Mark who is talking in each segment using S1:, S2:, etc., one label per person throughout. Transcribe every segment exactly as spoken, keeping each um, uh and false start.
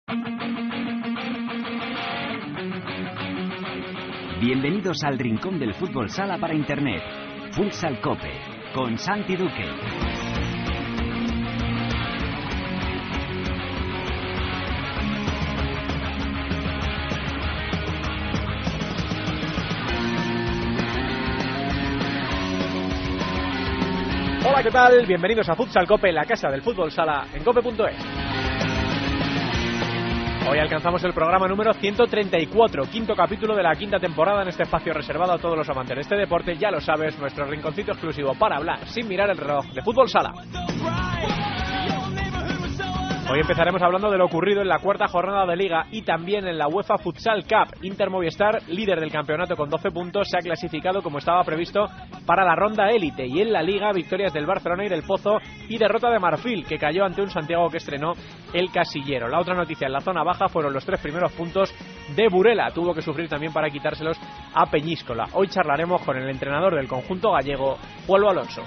S1: Bienvenidos al rincón del fútbol sala para internet. Futsal Cope, con Santi Duque.
S2: Hola, ¿qué tal? Bienvenidos a Futsal Cope, la casa del fútbol sala en cope punto es. Hoy alcanzamos el programa número ciento treinta y cuatro, quinto capítulo de la quinta temporada en este espacio reservado a todos los amantes de este deporte. Ya lo sabes, nuestro rinconcito exclusivo para hablar sin mirar el reloj de fútbol sala. Hoy empezaremos hablando de lo ocurrido en la cuarta jornada de Liga y también en la UEFA Futsal Cup. Inter Movistar, líder del campeonato con doce puntos, se ha clasificado como estaba previsto para la ronda élite. Y en la Liga, victorias del Barcelona y del Pozo y derrota de Marfil, que cayó ante un Santiago que estrenó el casillero. La otra noticia en la zona baja fueron los tres primeros puntos de Burela. Tuvo que sufrir también para quitárselos a Peñíscola. Hoy charlaremos con el entrenador del conjunto gallego, Pablo Alonso.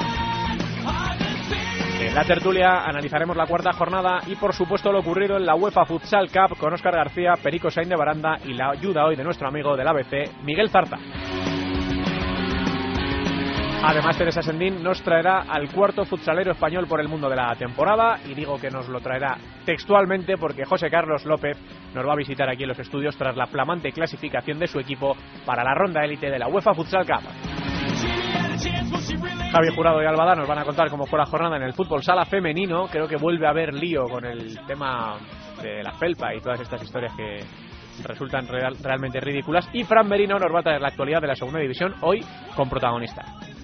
S2: En la tertulia analizaremos la cuarta jornada y por supuesto lo ocurrido en la UEFA Futsal Cup con Óscar García, Perico Sainz de Baranda y la ayuda hoy de nuestro amigo del A B C, Miguel Zarza. Además, Teresa Sendín nos traerá al cuarto futsalero español por el mundo de la temporada, y digo que nos lo traerá textualmente porque José Carlos López nos va a visitar aquí en los estudios tras la flamante clasificación de su equipo para la ronda élite de la UEFA Futsal Cup. Javi Jurado y Albada nos van a contar cómo fue la jornada en el fútbol sala femenino. Creo que vuelve a haber lío con el tema de la felpa y todas estas historias que resultan real, realmente ridículas. Y Fran Merino nos va a traer la actualidad de la segunda división, hoy con protagonista.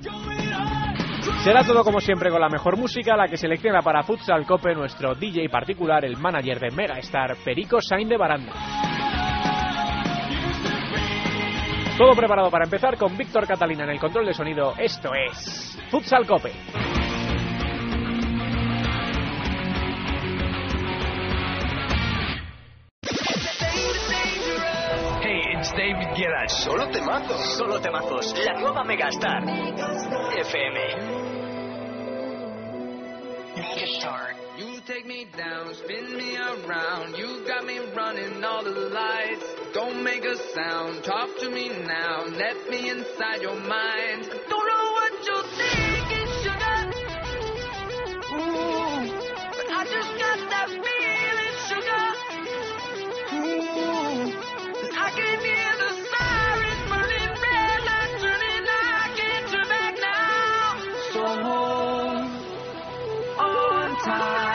S2: Será todo como siempre con la mejor música, la que selecciona para Futsal Cope nuestro D J particular, el manager de Megastar, Perico Sainz de Baranda. Todo preparado para empezar con Víctor Catalina en el control de sonido. Esto es Futsal Cope.
S3: Hey, it's David Guetta.
S4: Solo temazos.
S3: Solo temazos. La nueva Megastar. F M. Megastar.
S5: You take me down, spin me around. You got me running all the lights. Don't make a sound, talk to me now. Let me inside your mind. Don't know what you're thinking, sugar. Ooh, but I just got that feeling, sugar. Ooh, and I can hear the sirens burning red lights turning. I can't turn back now. So hold on tight.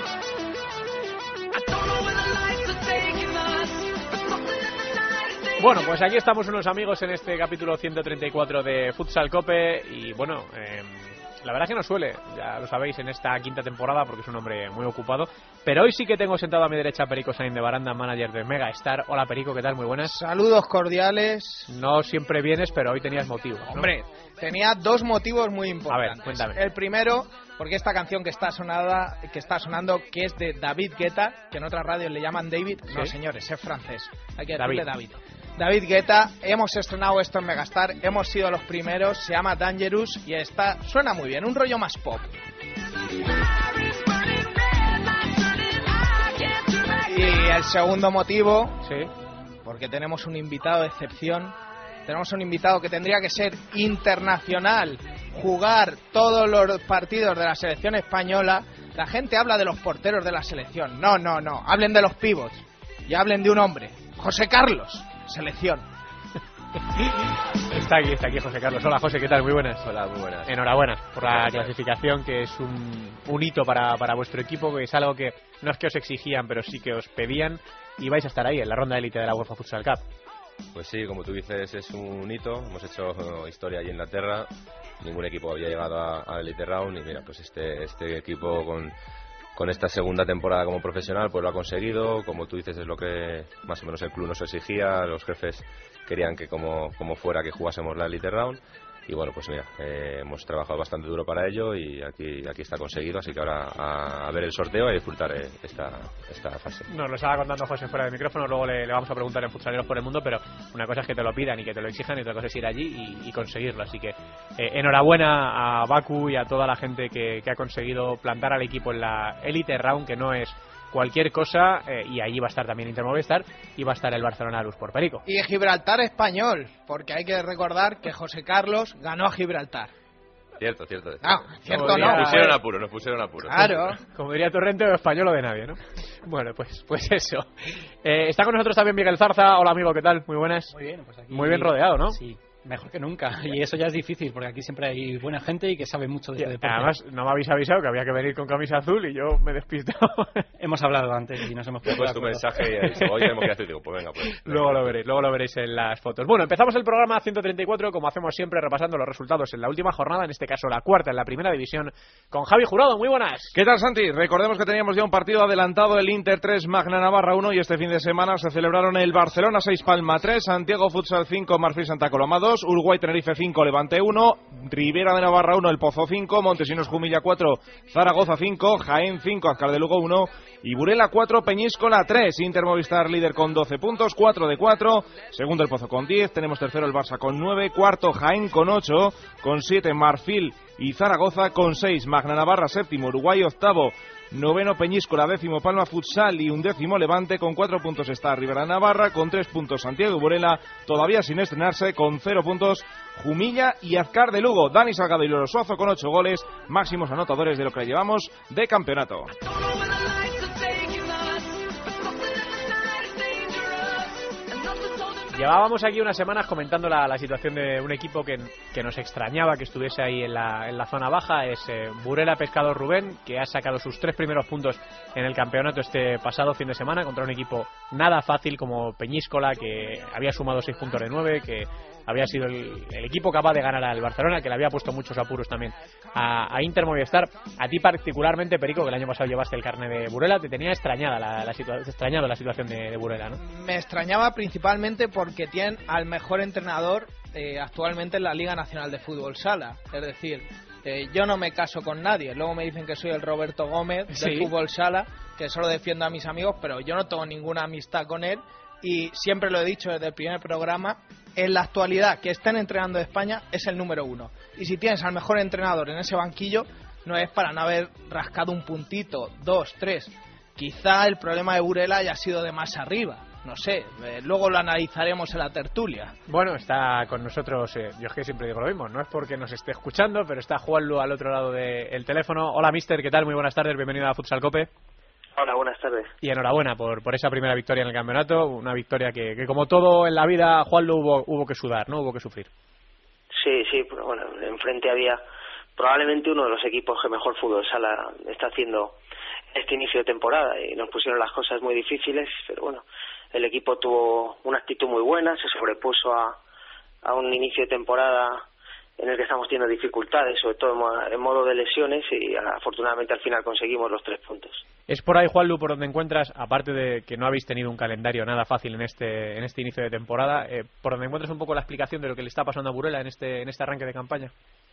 S2: Bueno, pues aquí estamos unos amigos en este capítulo ciento treinta y cuatro de Futsal Cope y bueno, eh, la verdad es que no suele, ya lo sabéis, en esta quinta temporada porque es un hombre muy ocupado, pero hoy sí que tengo sentado a mi derecha a Perico Sainz de Baranda, manager de Megastar. Hola Perico, ¿qué tal? Muy buenas.
S6: Saludos cordiales.
S2: No siempre vienes, pero hoy tenías motivo, ¿no?
S6: Hombre, tenía dos motivos muy importantes.
S2: A ver, cuéntame.
S6: El primero, porque esta canción que está sonada, que está sonando, que es de David Guetta, que en otras radios le llaman David. ¿Sí? No, señores, es francés. Hay que decirle David. David. David Guetta, hemos estrenado esto en Megastar, hemos sido los primeros, se llama Dangerous y está, suena muy bien, un rollo más pop. Y el segundo motivo,
S2: sí,
S6: porque tenemos un invitado de excepción, tenemos un invitado que tendría que ser internacional, jugar todos los partidos de la selección española. La gente habla de los porteros de la selección, no, no, no, hablen de los pivots y hablen de un hombre, José Carlos. Selección.
S2: Está aquí, está aquí José Carlos. Hola José, ¿qué tal? Muy buenas.
S7: Hola, muy buenas.
S2: Enhorabuena por la clasificación, que es un, un hito para, para vuestro equipo, que es algo que no es que os exigían, pero sí que os pedían, y vais a estar ahí en la ronda élite de la UEFA Futsal Cup.
S7: Pues sí, como tú dices, es un hito. Hemos hecho historia allí en Inglaterra. Ningún equipo había llegado a, a Elite Round y mira, pues este, este equipo con... Con esta segunda temporada como profesional pues lo ha conseguido, como tú dices es lo que más o menos el club nos exigía, los jefes querían que como, como fuera que jugásemos la Elite Round y bueno pues mira, eh, hemos trabajado bastante duro para ello y aquí aquí está conseguido, así que ahora a, a ver el sorteo y a disfrutar eh, esta, esta fase.
S2: Nos lo estaba contando José fuera del micrófono, luego le, le vamos a preguntar en Futsaleros por el Mundo, pero una cosa es que te lo pidan y que te lo exijan y otra cosa es ir allí y, y conseguirlo, así que eh, enhorabuena a Baku y a toda la gente que, que ha conseguido plantar al equipo en la Elite Round, que no es cualquier cosa, eh, y allí va a estar también Inter Movistar y va a estar el Barcelona Luz por Perico.
S6: Y Gibraltar español, porque hay que recordar que José Carlos ganó a Gibraltar.
S7: Cierto, cierto.
S6: No, cierto
S2: Como
S6: no.
S2: diría-
S7: Nos pusieron apuro, nos pusieron apuro.
S6: Claro.
S2: Como diría Torrente, español o de nadie, ¿no? Bueno, pues pues eso. Eh, está con nosotros también Miguel Zarza. Hola, amigo, ¿qué tal? Muy buenas.
S4: Muy bien, pues aquí...
S2: Muy bien rodeado, ¿no?
S4: Sí, mejor que nunca. Y eso ya es difícil, porque aquí siempre hay buena gente y que sabe mucho de este deporte.
S2: Además, no me habéis avisado que había que venir con camisa azul y yo me he despistado.
S4: Hemos hablado antes y nos hemos
S7: Te he
S4: puesto de
S7: puesto un
S4: acuerdo.
S7: mensaje y he dicho, hoy tenemos que ir a tu digo, pues venga, pues.
S2: Luego lo veréis, luego lo veréis en las fotos. Bueno, empezamos el programa ciento treinta y cuatro, como hacemos siempre, repasando los resultados en la última jornada, en este caso la cuarta en la primera división, con Javi Jurado. Muy buenas.
S8: ¿Qué tal, Santi? Recordemos que teníamos ya un partido adelantado, el Inter tres, Magna Navarra uno, y este fin de semana se celebraron el Barcelona seis, Palma tres, Santiago Futsal cinco, Marfil Santa Coloma dos, Uruguay Tenerife cinco, Levante uno, Rivera de Navarra uno, El Pozo cinco, Montesinos Jumilla cuatro, Zaragoza cinco, Jaén cinco, Azcar de Lugo uno y Burela cuatro, Peñíscola tres. Inter Movistar líder con doce puntos, cuatro de cuatro, segundo El Pozo con diez, tenemos tercero el Barça con nueve, cuarto Jaén con ocho, con siete Marfil y Zaragoza con seis, Magna Navarra séptimo, Uruguay octavo, noveno Peñíscola, décimo Palma Futsal y undécimo Levante. Con cuatro puntos está Rivera Navarra, con tres puntos Santiago Burela, todavía sin estrenarse, con cero puntos Jumilla y Azcar de Lugo. Dani Salgado y Loro Suazo con ocho goles, máximos anotadores de lo que llevamos de campeonato.
S2: Llevábamos aquí unas semanas comentando la, la situación de un equipo que, que nos extrañaba que estuviese ahí en la, en la zona baja. Es eh, Burela Pescador Rubén, que ha sacado sus tres primeros puntos en el campeonato este pasado fin de semana contra un equipo nada fácil como Peñíscola, que había sumado seis puntos de nueve, que había sido el, el equipo capaz de ganar al Barcelona, que le había puesto muchos apuros también a, a Inter Movistar. A ti particularmente, Perico, que el año pasado llevaste el carné de Burela, te tenía extrañada la, la, situa extrañado la situación de, de Burela, ¿no?
S6: Me extrañaba principalmente porque tienen al mejor entrenador eh, actualmente en la Liga Nacional de Fútbol Sala. Es decir, eh, yo no me caso con nadie. Luego me dicen que soy el Roberto Gómez del
S2: Sí.
S6: Fútbol Sala, que solo defiendo a mis amigos, pero yo no tengo ninguna amistad con él. Y siempre lo he dicho desde el primer programa, en la actualidad que estén entrenando en España es el número uno. Y si tienes al mejor entrenador en ese banquillo, no es para no haber rascado un puntito, dos, tres. Quizá el problema de Burela haya sido de más arriba, no sé, eh, luego lo analizaremos en la tertulia.
S2: Bueno, está con nosotros, eh, yo es que siempre digo lo mismo, no es porque nos esté escuchando, pero está Juanlu al otro lado del teléfono. Hola, mister, ¿qué tal? Muy buenas tardes, bienvenido a Futsal Cope.
S9: Hola, buenas tardes.
S2: Y enhorabuena por, por esa primera victoria en el campeonato, una victoria que, que como todo en la vida, Juanlu, hubo, hubo que sudar, ¿no? Hubo que sufrir.
S9: Sí, sí, pero bueno, enfrente había probablemente uno de los equipos que mejor fútbol sala está haciendo este inicio de temporada y nos pusieron las cosas muy difíciles, pero bueno, el equipo tuvo una actitud muy buena, se sobrepuso a, a un inicio de temporada en el que estamos teniendo dificultades, sobre todo en modo de lesiones, y afortunadamente al final conseguimos los tres puntos.
S2: Es por ahí, Juanlu, por donde encuentras, aparte de que no habéis tenido un calendario nada fácil en este en este inicio de temporada, eh, por donde encuentras un poco la explicación de lo que le está pasando a Burela en este en este arranque de campaña.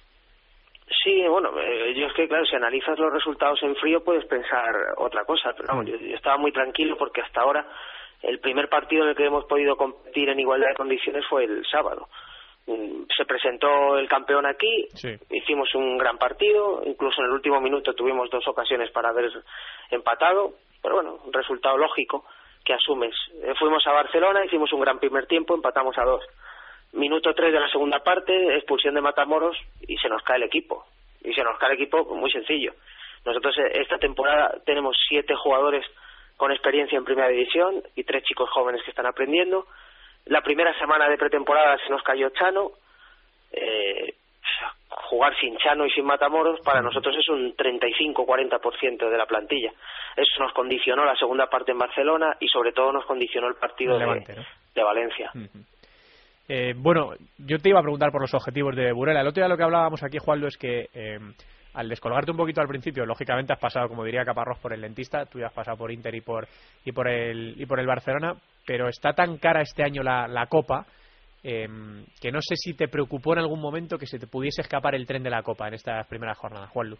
S9: Sí, bueno, eh, yo es que, claro, si analizas los resultados en frío puedes pensar otra cosa, pero vamos, yo, yo estaba muy tranquilo porque hasta ahora el primer partido en el que hemos podido competir en igualdad de condiciones fue el sábado. Se presentó el campeón aquí,
S2: sí.
S9: Hicimos un gran partido, incluso en el último minuto tuvimos dos ocasiones para haber empatado, pero bueno, un resultado lógico que asumes. Eh, fuimos a Barcelona, hicimos un gran primer tiempo, empatamos a dos. Minuto tres de la segunda parte, expulsión de Matamoros y se nos cae el equipo. Y se nos cae el equipo muy sencillo. Nosotros eh, esta temporada tenemos siete jugadores con experiencia en primera división y tres chicos jóvenes que están aprendiendo. La primera semana de pretemporada se nos cayó Chano. Eh, jugar sin Chano y sin Matamoros para nosotros es un treinta y cinco a cuarenta por ciento de la plantilla. Eso nos condicionó la segunda parte en Barcelona y sobre todo nos condicionó el partido
S2: Levante,
S9: de,
S2: ¿no?
S9: de Valencia.
S2: Uh-huh. Eh, bueno, yo te iba a preguntar por los objetivos de Burela. El otro día lo que hablábamos aquí, Juanlo, es que eh, al descolgarte un poquito al principio, lógicamente has pasado, como diría Caparrós, por el dentista, tú ya has pasado por Inter y por y por el y por el Barcelona, pero está tan cara este año la, la Copa eh, que no sé si te preocupó en algún momento que se te pudiese escapar el tren de la Copa en estas primeras jornadas, Juanlu.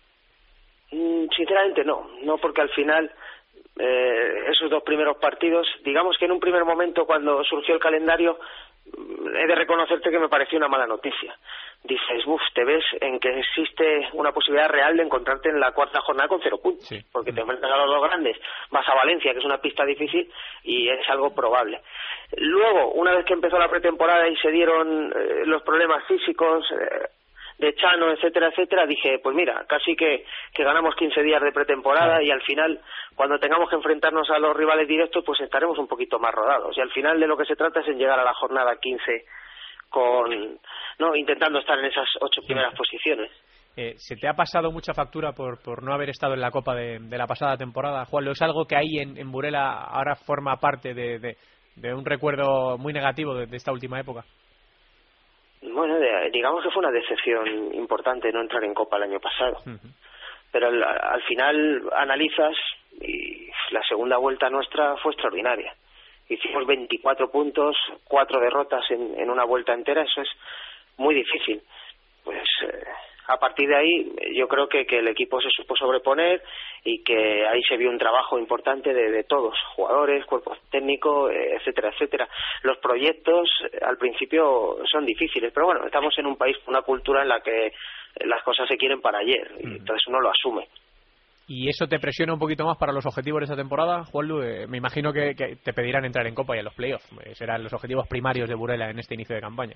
S9: Mm, sinceramente no, no porque al final eh, esos dos primeros partidos, digamos que en un primer momento cuando surgió el calendario, he de reconocerte que me pareció una mala noticia, dices, uff, te ves en que existe una posibilidad real de encontrarte en la cuarta jornada con cero puntos, sí. porque te enfrentas a los dos grandes, vas a Valencia, que es una pista difícil, y es algo probable. Luego, una vez que empezó la pretemporada y se dieron eh, los problemas físicos eh, de Chano, etcétera, etcétera, dije, pues mira, casi que, que ganamos quince días de pretemporada, y al final, cuando tengamos que enfrentarnos a los rivales directos, pues estaremos un poquito más rodados, y al final de lo que se trata es en llegar a la jornada quince con no intentando estar en esas ocho primeras posiciones.
S2: Eh, ¿Se te ha pasado mucha factura por, por no haber estado en la Copa de, de la pasada temporada, Juan? ¿Es algo que ahí en, en Burela ahora forma parte de, de, de un recuerdo muy negativo de, de esta última época?
S9: Bueno, de, digamos que fue una decepción importante no entrar en Copa el año pasado. Uh-huh. Pero al, al final analizas y la segunda vuelta nuestra fue extraordinaria. Hicimos veinticuatro puntos, cuatro derrotas en, en una vuelta entera, eso es muy difícil. Pues eh, a partir de ahí yo creo que, que el equipo se supo sobreponer y que ahí se vio un trabajo importante de, de todos, jugadores, cuerpo técnico, eh, etcétera, etcétera. Los proyectos eh, al principio son difíciles, pero bueno, estamos en un país con una cultura en la que las cosas se quieren para ayer, y entonces uno lo asume.
S2: ¿Y eso te presiona un poquito más para los objetivos de esta temporada, Juanlu? Eh, me imagino que, que te pedirán entrar en Copa y en los playoffs. Eh, serán los objetivos primarios de Burela en este inicio de campaña.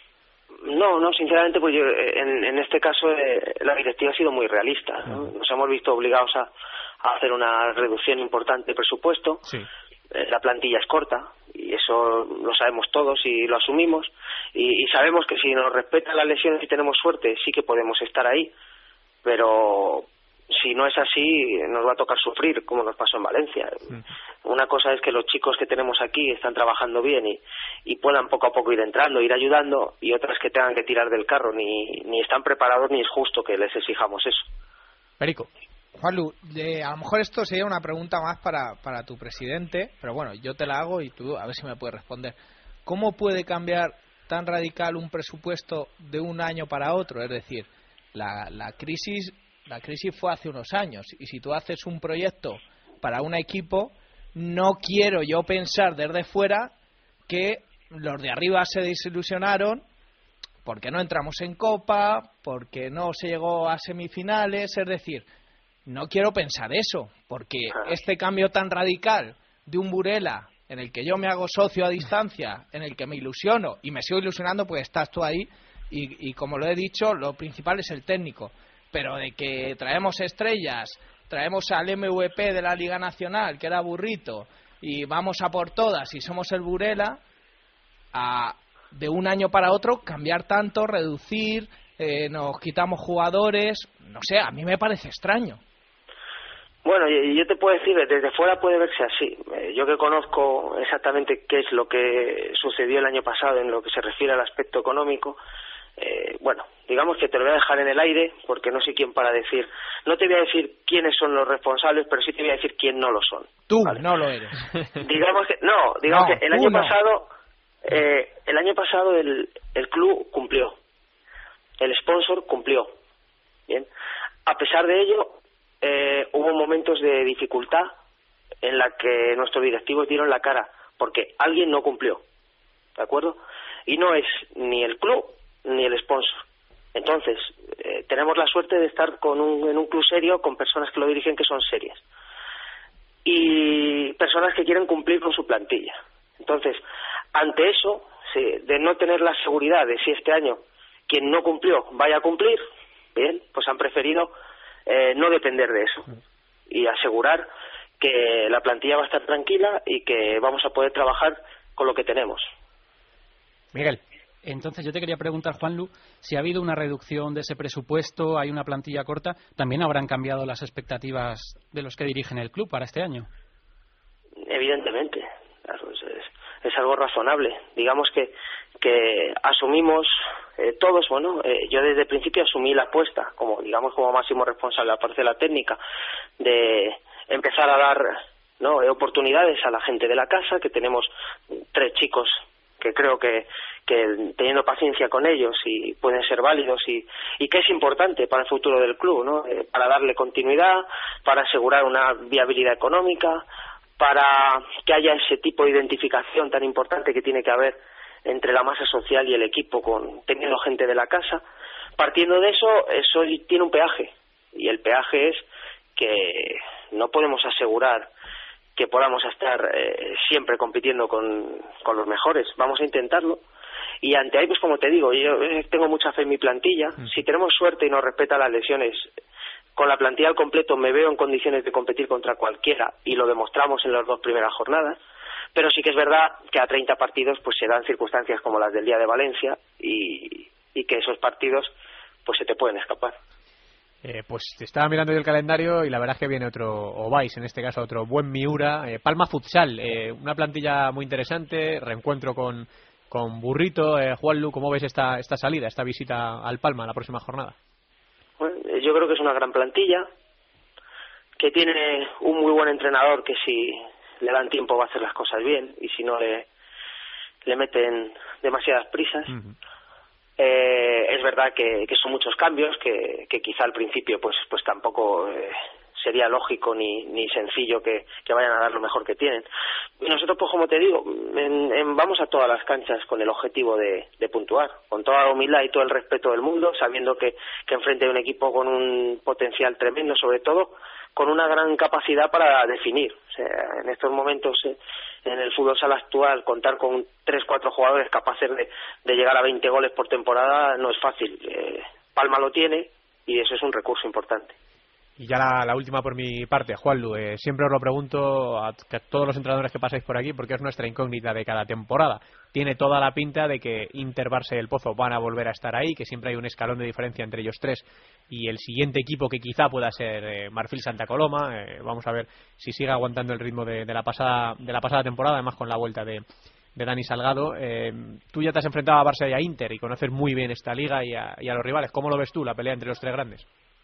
S9: No, no, sinceramente, pues yo, en, en este caso eh, la directiva ha sido muy realista, ¿no? Uh-huh. Nos hemos visto obligados a, a hacer una reducción importante de presupuesto.
S2: Sí.
S9: Eh, la plantilla es corta y eso lo sabemos todos y lo asumimos. Y, y sabemos que si nos respetan las lesiones y tenemos suerte, sí que podemos estar ahí, pero si no es así, nos va a tocar sufrir, como nos pasó en Valencia. Uh-huh. Una cosa es que los chicos que tenemos aquí están trabajando bien y, y puedan poco a poco ir entrando, ir ayudando, y otras que tengan que tirar del carro, ni, ni están preparados ni es justo que les exijamos eso.
S2: Perico.
S6: Juanlu, eh, a lo mejor esto sería una pregunta más para, para tu presidente, pero bueno, yo te la hago y tú a ver si me puedes responder. ¿Cómo puede cambiar tan radical un presupuesto de un año para otro? Es decir, la, la crisis... La crisis fue hace unos años, y si tú haces un proyecto para un equipo, no quiero yo pensar desde fuera que los de arriba se desilusionaron porque no entramos en Copa, porque no se llegó a semifinales. Es decir, no quiero pensar eso, porque este cambio tan radical de un Burela en el que yo me hago socio a distancia, en el que me ilusiono, y me sigo ilusionando porque estás tú ahí, y, y como lo he dicho, lo principal es el técnico. Pero de que traemos estrellas, traemos al M V P de la Liga Nacional, que era Burrito, y vamos a por todas y somos el Burela, a, de un año para otro cambiar tanto, reducir, eh, nos quitamos jugadores, no sé, a mí me parece extraño.
S9: Bueno, yo te puedo decir, desde fuera puede verse así. Yo que conozco exactamente qué es lo que sucedió el año pasado en lo que se refiere al aspecto económico, Eh, bueno, digamos que te lo voy a dejar en el aire porque no sé quién para decir, no te voy a decir quiénes son los responsables, pero sí te voy a decir quién no lo son.
S6: Tú
S9: ¿vale?
S6: No lo eres.
S9: Digamos que no, digamos
S6: no,
S9: que el año
S6: no.
S9: pasado, eh, el año pasado el, el club cumplió, el sponsor cumplió, bien. A pesar de ello, eh, hubo momentos de dificultad en la que nuestros directivos dieron la cara porque alguien no cumplió, ¿de acuerdo? Y no es ni el club ni el sponsor. Entonces, eh, tenemos la suerte de estar con un, en un club serio, con personas que lo dirigen que son serias y personas que quieren cumplir con su plantilla. Entonces, ante eso, sí, de no tener la seguridad de si este año quien no cumplió vaya a cumplir, bien, pues han preferido eh, no depender de eso y asegurar que la plantilla va a estar tranquila y que vamos a poder trabajar con lo que tenemos.
S2: Miguel.
S4: Entonces yo te quería preguntar, Juanlu, si ha habido una reducción de ese presupuesto, hay una plantilla corta, ¿también habrán cambiado las expectativas de los que dirigen el club para este año?
S9: Evidentemente, claro, es, es, es algo razonable. Digamos que, que asumimos eh, todos, bueno, eh, yo desde el principio asumí la apuesta, como digamos como máximo responsable de la parcela técnica, de empezar a dar no oportunidades a la gente de la casa, que tenemos tres chicos que creo que, que teniendo paciencia con ellos y pueden ser válidos y, y que es importante para el futuro del club, ¿no? Eh, para darle continuidad, para asegurar una viabilidad económica, para que haya ese tipo de identificación tan importante que tiene que haber entre la masa social y el equipo, con teniendo gente de la casa. Partiendo de eso, eso tiene un peaje, y el peaje es que no podemos asegurar que podamos estar eh, siempre compitiendo con, con los mejores. Vamos a intentarlo. Y ante ahí, pues como te digo, yo tengo mucha fe en mi plantilla. Si tenemos suerte y nos respetan las lesiones, con la plantilla al completo me veo en condiciones de competir contra cualquiera, y lo demostramos en las dos primeras jornadas. Pero sí que es verdad que a treinta partidos pues se dan circunstancias como las del día de Valencia, y, y que esos partidos pues se te pueden escapar.
S2: Eh, pues te estaba mirando yo el calendario y la verdad es que viene otro, o vais en este caso otro buen Miura, eh, Palma Futsal, eh, una plantilla muy interesante, reencuentro con, con Burrito. eh, Juanlu, ¿cómo ves esta, esta salida, esta visita al Palma la próxima jornada?
S9: Bueno, yo creo que es una gran plantilla, que tiene un muy buen entrenador que si le dan tiempo va a hacer las cosas bien, y si no le, le meten demasiadas prisas. Uh-huh. Eh, es verdad que, que son muchos cambios, que, que quizá al principio pues pues tampoco eh, sería lógico ni, ni sencillo que, que vayan a dar lo mejor que tienen. Y nosotros, pues como te digo, en, en, vamos a todas las canchas con el objetivo de, de puntuar, con toda la humildad y todo el respeto del mundo, sabiendo que, que enfrente hay un equipo con un potencial tremendo, sobre todo con una gran capacidad para definir. O sea, en estos momentos, eh, en el fútbol sala actual, contar con tres cuatro jugadores capaces de, de llegar a veinte goles por temporada no es fácil. Eh, Palma lo tiene, y eso es un recurso importante.
S2: Y ya la, la última por mi parte, Juanlu, eh, siempre os lo pregunto a, a todos los entrenadores que pasáis por aquí, porque es nuestra incógnita de cada temporada. Tiene toda la pinta de que Inter, Barça y el Pozo van a volver a estar ahí, que siempre hay un escalón de diferencia entre ellos tres y el siguiente equipo, que quizá pueda ser eh, Marfil Santa Coloma. Eh, vamos a ver si sigue aguantando el ritmo de, de la pasada de la pasada temporada, además con la vuelta de, de Dani Salgado. Eh, tú ya te has enfrentado a Barça y a Inter y conoces muy bien esta liga y a, y a los rivales. ¿Cómo lo ves tú, la pelea entre los tres grandes?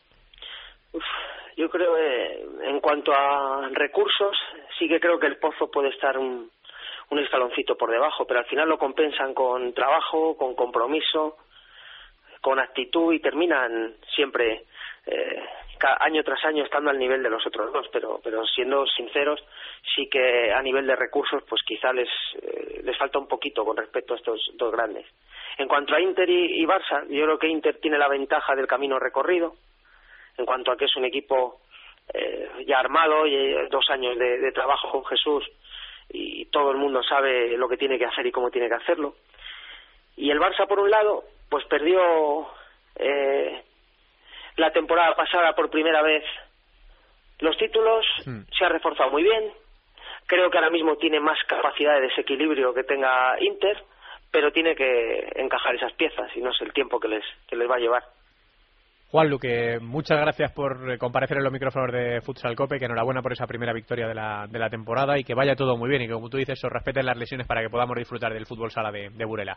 S9: Uf, yo creo que en cuanto a recursos, sí que creo que el Pozo puede estar un, un escaloncito por debajo, pero al final lo compensan con trabajo, con compromiso, con actitud, y terminan siempre eh, año tras año estando al nivel de los otros dos. Pero pero siendo sinceros, sí que a nivel de recursos pues quizá les eh, les falta un poquito con respecto a estos dos grandes. En cuanto a Inter y, y Barça, yo creo que Inter tiene la ventaja del camino recorrido, en cuanto a que es un equipo eh, ya armado, y eh, dos años de, de trabajo con Jesús, y todo el mundo sabe lo que tiene que hacer y cómo tiene que hacerlo. Y el Barça, por un lado, pues perdió eh, la temporada pasada por primera vez los títulos, mm. se ha reforzado muy bien. Creo que ahora mismo tiene más capacidad de desequilibrio que tenga Inter, pero tiene que encajar esas piezas, y no es el tiempo que les, que les va a llevar.
S2: Juanlu, que muchas gracias por comparecer en los micrófonos de Futsal Cope, que enhorabuena por esa primera victoria de la, de la temporada, y que vaya todo muy bien, y que, como tú dices, os respeten las lesiones para que podamos disfrutar del fútbol sala de, de Burela.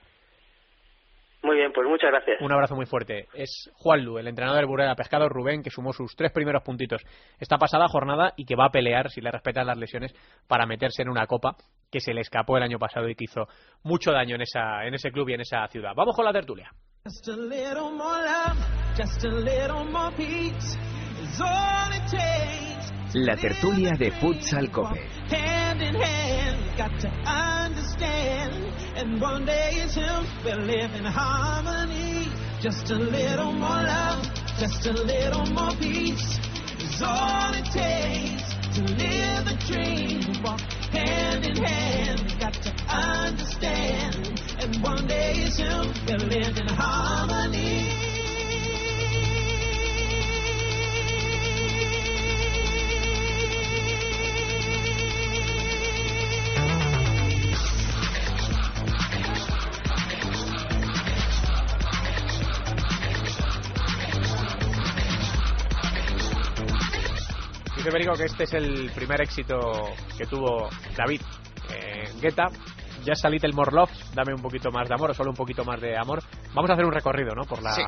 S9: Muy bien, pues muchas gracias.
S2: Un abrazo muy fuerte. Es Juanlu, el entrenador del Burela Pescado, Rubén, que sumó sus tres primeros puntitos esta pasada jornada y que va a pelear, si le respetan las lesiones, para meterse en una copa que se le escapó el año pasado y que hizo mucho daño en esa en ese club y en esa ciudad. Vamos con la tertulia. Just a little more love, just a little more peace is all it takes.
S1: La tertulia de Futsal Cope.
S10: Hand in hand, got to understand, and one day soon we'll live in harmony. Just a little more love, just a little more peace is all it takes to live a dream. Walk hand in hand, got to understand, and one day soon we'll live in harmony.
S2: Dice Berigo que este es el primer éxito que tuvo David en Guetta. Ya salí del More Love, dame un poquito más de amor, o solo un poquito más de amor. Vamos a hacer un recorrido, ¿no? Por la,
S6: sí.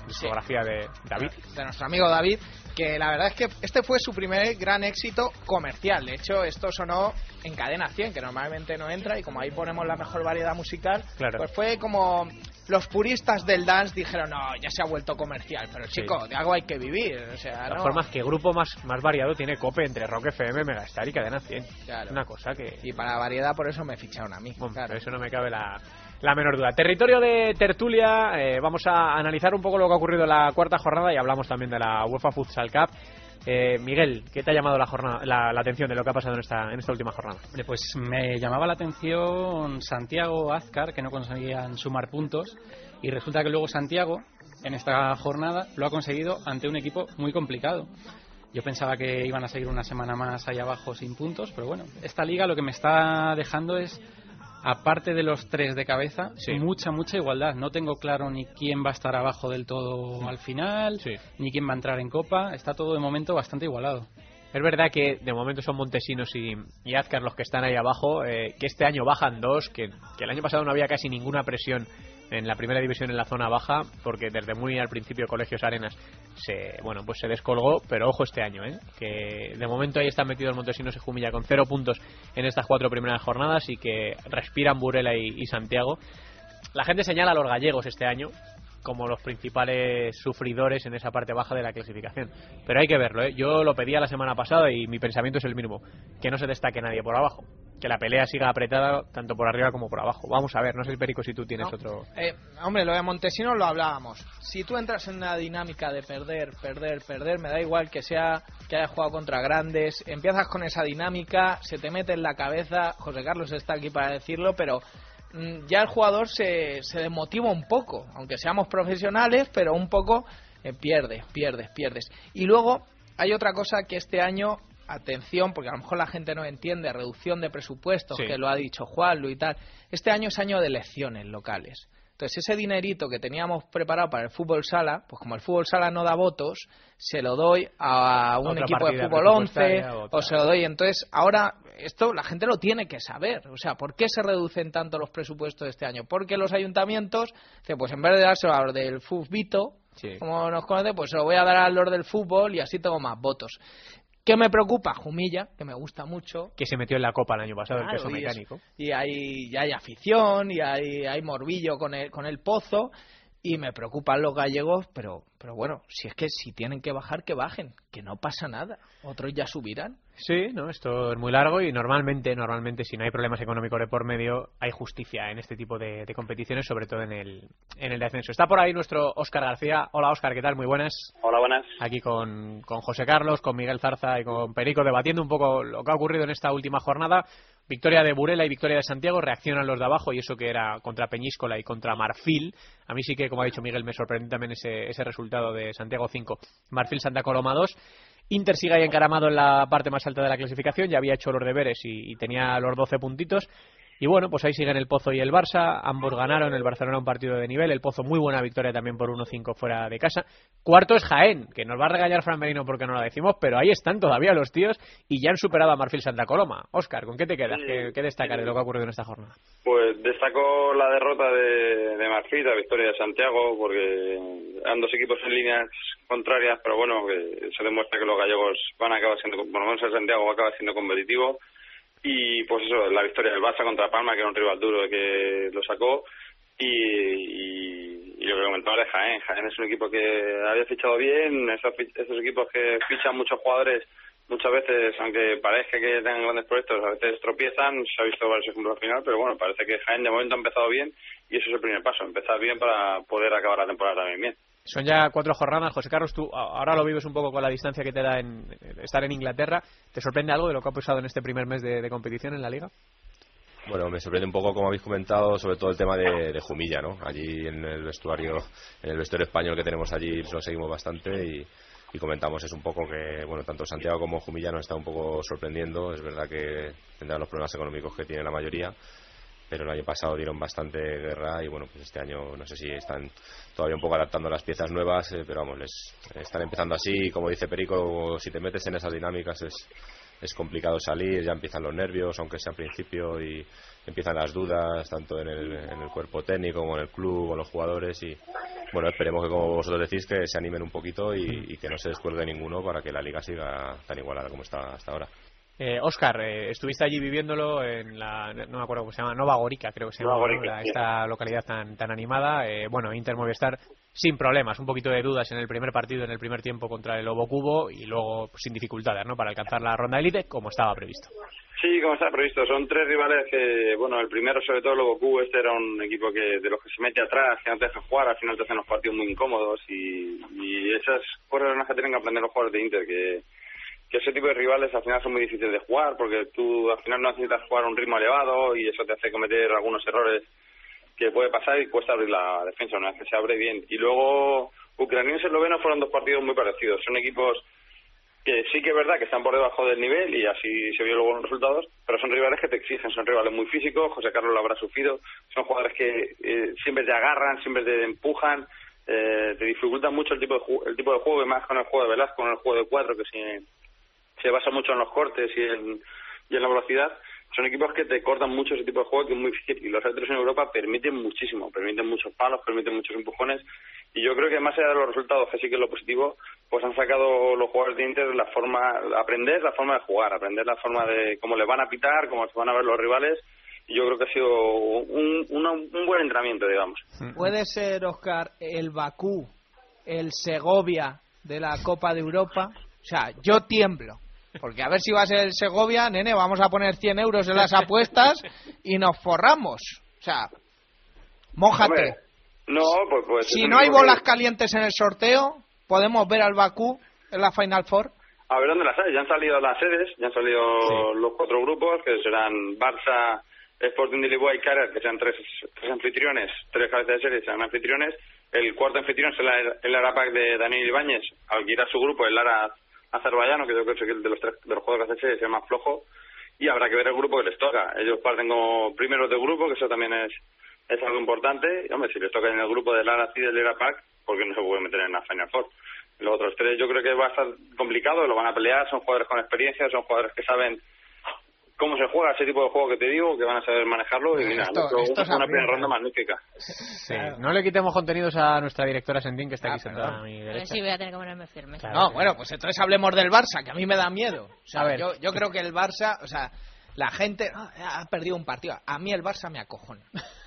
S2: discografía sí. de David.
S6: De nuestro amigo David, que la verdad es que este fue su primer gran éxito comercial. De hecho, esto sonó en Cadena cien, que normalmente no entra, y como ahí ponemos la mejor variedad musical, claro. pues fue como... Los puristas del dance dijeron, no, ya se ha vuelto comercial, pero chico, sí. de algo hay que vivir. O sea,
S2: de todas
S6: no.
S2: formas, ¿qué grupo más, más variado tiene COPE entre Rock F M, Megastar y Cadena cien?
S6: Claro.
S2: Una cosa que...
S6: Y para variedad, por eso me ficharon a mí.
S2: Bueno,
S6: claro.
S2: Eso no me cabe la, la menor duda. Territorio de tertulia, eh, vamos a analizar un poco lo que ha ocurrido en la cuarta jornada y hablamos también de la UEFA Futsal Cup. Eh, Miguel, ¿qué te ha llamado la, jornada, la, la atención de lo que ha pasado en esta, en esta última jornada?
S4: Pues me llamaba la atención Santiago Azcar, que no conseguían sumar puntos, y resulta que luego Santiago, en esta jornada, lo ha conseguido ante un equipo muy complicado. Yo pensaba que iban a seguir una semana más ahí abajo sin puntos, pero bueno, esta liga lo que me está dejando es, aparte de los tres de cabeza, sí. mucha, mucha igualdad. No tengo claro ni quién va a estar abajo del todo sí. al final, sí. ni quién va a entrar en Copa. Está todo de momento bastante igualado.
S2: Es verdad que de momento son Montesinos y, y Azcar los que están ahí abajo, eh, que este año bajan dos, que, que el año pasado no había casi ninguna presión en la primera división en la zona baja, porque desde muy al principio Colegios Arenas se bueno pues se descolgó, pero ojo este año, ¿eh? que de momento ahí están metidos Montesinos y Jumilla con cero puntos en estas cuatro primeras jornadas y que respiran Burela y, y Santiago. La gente señala a los gallegos este año como los principales sufridores en esa parte baja de la clasificación, pero hay que verlo, ¿eh? Yo lo pedía la semana pasada y mi pensamiento es el mismo, que no se destaque nadie por abajo, que la pelea siga apretada tanto por arriba como por abajo. Vamos a ver, no sé, Perico, si tú tienes no, otro...
S6: Eh, hombre, lo de Montesinos lo hablábamos. Si tú entras en una dinámica de perder, perder, perder, me da igual que sea que hayas jugado contra grandes, empiezas con esa dinámica, se te mete en la cabeza, José Carlos está aquí para decirlo, pero mm, ya el jugador se, se desmotiva un poco, aunque seamos profesionales, pero un poco eh, pierdes, pierdes, pierdes. Y luego hay otra cosa que este año... Atención, porque a lo mejor la gente no entiende, reducción de presupuestos, sí. que lo ha dicho Juanlu y tal. Este año es año de elecciones locales. Entonces, ese dinerito que teníamos preparado para el fútbol sala, pues como el fútbol sala no da votos, se lo doy a un
S2: otra
S6: equipo de fútbol once, o se lo doy. Entonces, ahora, esto la gente lo tiene que saber. O sea, ¿por qué se reducen tanto los presupuestos de este año? Porque los ayuntamientos, pues en vez de dárselo a los del Fútbito, sí. como nos conoce, pues se lo voy a dar a los del fútbol y así tengo más votos. ¿Qué me preocupa? Jumilla, que me gusta mucho.
S2: Que se metió en la Copa el año pasado, claro, el peso
S6: y
S2: mecánico.
S6: Es, y hay, y hay afición, y hay, hay morbillo con el, con el Pozo, y me preocupan los gallegos, pero, pero bueno, si es que si tienen que bajar, que bajen, que no pasa nada. Otros ya subirán.
S2: Sí, no, esto es muy largo y normalmente, normalmente si no hay problemas económicos de por medio, hay justicia en este tipo de, de competiciones, sobre todo en el, en el descenso. Está por ahí nuestro Óscar García. Hola Óscar, ¿qué tal? Muy buenas.
S11: Hola, buenas.
S2: Aquí con, con José Carlos, con Miguel Zarza y con Perico debatiendo un poco lo que ha ocurrido en esta última jornada. Victoria de Burela y victoria de Santiago, reaccionan los de abajo y eso que era contra Peñíscola y contra Marfil. A mí sí que, como ha dicho Miguel, me sorprendió también ese, ese resultado de Santiago cinco, Marfil Santa Coloma dos. Inter sigue ahí encaramado en la parte más alta de la clasificación, ya había hecho los deberes y, y tenía los doce puntitos. Y bueno, pues ahí siguen el Pozo y el Barça, ambos ganaron, el Barcelona un partido de nivel, el Pozo muy buena victoria también por uno cinco fuera de casa. Cuarto es Jaén, que nos va a regañar Fran Merino porque no lo decimos, pero ahí están todavía los tíos y ya han superado a Marfil Santa Coloma. Óscar, ¿con qué te quedas? ¿Qué, qué destacar de lo que ha ocurrido en esta jornada?
S11: Pues destaco la derrota de, de Marfil, la victoria de Santiago, porque eran dos equipos en líneas contrarias, pero bueno, que se demuestra que los gallegos van a acabar siendo, por lo menos el Santiago va a acabar siendo competitivo. Y pues eso, la victoria del Barça contra Palma, que era un rival duro que lo sacó, y, y, y lo que comentaba de Jaén. Jaén es un equipo que había fichado bien, esos, esos equipos que fichan muchos jugadores, muchas veces, aunque parezca que tengan grandes proyectos, a veces tropiezan, se ha visto varios ejemplos al final, pero bueno, parece que Jaén de momento ha empezado bien, y eso es el primer paso, empezar bien para poder acabar la temporada también bien.
S2: Son ya cuatro jornadas, José Carlos, tú ahora lo vives un poco con la distancia que te da en estar en Inglaterra. ¿Te sorprende algo de lo que ha pasado en este primer mes de, de competición en la Liga?
S7: Bueno, me sorprende un poco, como habéis comentado, sobre todo el tema de, de Jumilla, ¿no? Allí en el vestuario, en el vestuario español que tenemos allí, lo seguimos bastante y, y comentamos es un poco que, bueno, tanto Santiago como Jumilla nos está un poco sorprendiendo. Es verdad que tendrán los problemas económicos que tiene la mayoría, pero el año pasado dieron bastante guerra y bueno, pues este año no sé si están todavía un poco adaptando las piezas nuevas, eh, pero vamos, les están empezando así, como dice Perico, si te metes en esas dinámicas es, es complicado salir, ya empiezan los nervios, aunque sea al principio, y empiezan las dudas, tanto en el, en el cuerpo técnico como en el club, con los jugadores, y bueno, esperemos que, como vosotros decís, que se animen un poquito y, y que no se descuelgue ninguno para que la liga siga tan igualada como está hasta ahora.
S2: Eh, Óscar, eh, estuviste allí viviéndolo en la, no me acuerdo cómo se llama, Nova Gorica, creo que se llama,
S11: Gorica,
S2: ¿no?
S11: sí.
S2: Esta localidad tan tan animada. Eh, bueno, Inter Movistar sin problemas, un poquito de dudas en el primer partido, en el primer tiempo contra el Lobo Cubo, y luego pues, sin dificultades, ¿no? Para alcanzar la ronda élite, como estaba previsto.
S11: Sí, como está previsto. Son tres rivales que, bueno, el primero, sobre todo, el Lobo Cubo, este era un equipo que de los que se mete atrás, que no te deja jugar, al final te hacen los partidos muy incómodos, y, y esas cosas son las que tienen que aprender los jugadores de Inter, que que ese tipo de rivales al final son muy difíciles de jugar, porque tú al final no necesitas jugar a un ritmo elevado y eso te hace cometer algunos errores que puede pasar y cuesta abrir la defensa una vez que se abre bien. Y luego ucranianos y eslovenos fueron dos partidos muy parecidos. Son equipos que sí que es verdad que están por debajo del nivel y así se vio luego en los resultados, pero son rivales que te exigen, son rivales muy físicos. José Carlos lo habrá sufrido, son jugadores que eh, siempre te agarran, siempre te empujan, eh, te dificultan mucho el tipo de ju- el tipo de juego, y más con el juego de Velasco, con el juego de cuatro, que si se basa mucho en los cortes y en, y en la velocidad. Son equipos que te cortan mucho ese tipo de juego, que es muy difícil, y los árbitros en Europa permiten muchísimo, permiten muchos palos, permiten muchos empujones, y yo creo que más allá de los resultados, que sí que es lo positivo, pues han sacado los jugadores de Inter la forma, aprender la forma de jugar, aprender la forma de cómo les van a pitar, cómo se van a ver los rivales, y yo creo que ha sido un, un, un buen entrenamiento, digamos.
S6: Puede ser, Óscar, el Bakú, el Segovia de la Copa de Europa. O sea, yo tiemblo. Porque a ver si va a ser el Segovia, nene, vamos a poner cien euros en las apuestas y nos forramos. O sea, mójate.
S11: Hombre, no, pues, pues
S6: si
S11: es
S6: no hay
S11: un
S6: bolas
S11: que...
S6: calientes en el sorteo, podemos ver al Bakú en la Final Four.
S11: A ver dónde las hay. Ya han salido las sedes, ya han salido sí. los cuatro grupos, que serán Barça, Sporting de Lisboa y Carat, que sean tres, tres anfitriones, tres cabezas de serie, serán anfitriones. El cuarto anfitrión será el, el Arapac de Daniel Ibáñez, al que irá su grupo, el Lara azerbaiyano, que yo creo que es el de los tres de los juegos que hace es el más flojo, y habrá que ver el grupo que les toca. Ellos parten como primeros de grupo, que eso también es es algo importante, y hombre, si les toca en el grupo del Lara y del Arapac, ¿por qué no se puede meter en la Final Four? Los otros tres yo creo que va a estar complicado, lo van a pelear, son jugadores con experiencia, son jugadores que saben cómo se juega ese tipo de juego que te digo, que van a saber manejarlo, y mira,
S6: esto,
S11: esto
S6: esto
S11: una primera ronda magnífica.
S2: Sí. No le quitemos contenidos a nuestra directora Sendín, que está aquí ah, sentada a mi derecha.
S12: Pero sí, voy a tener que ponerme firme.
S6: Claro, no, bueno, pues entonces hablemos del Barça, que a mí me da miedo. O sea, a ver. Yo, yo creo que el Barça, o sea, la gente oh, ha perdido un partido. A mí el Barça me acojona.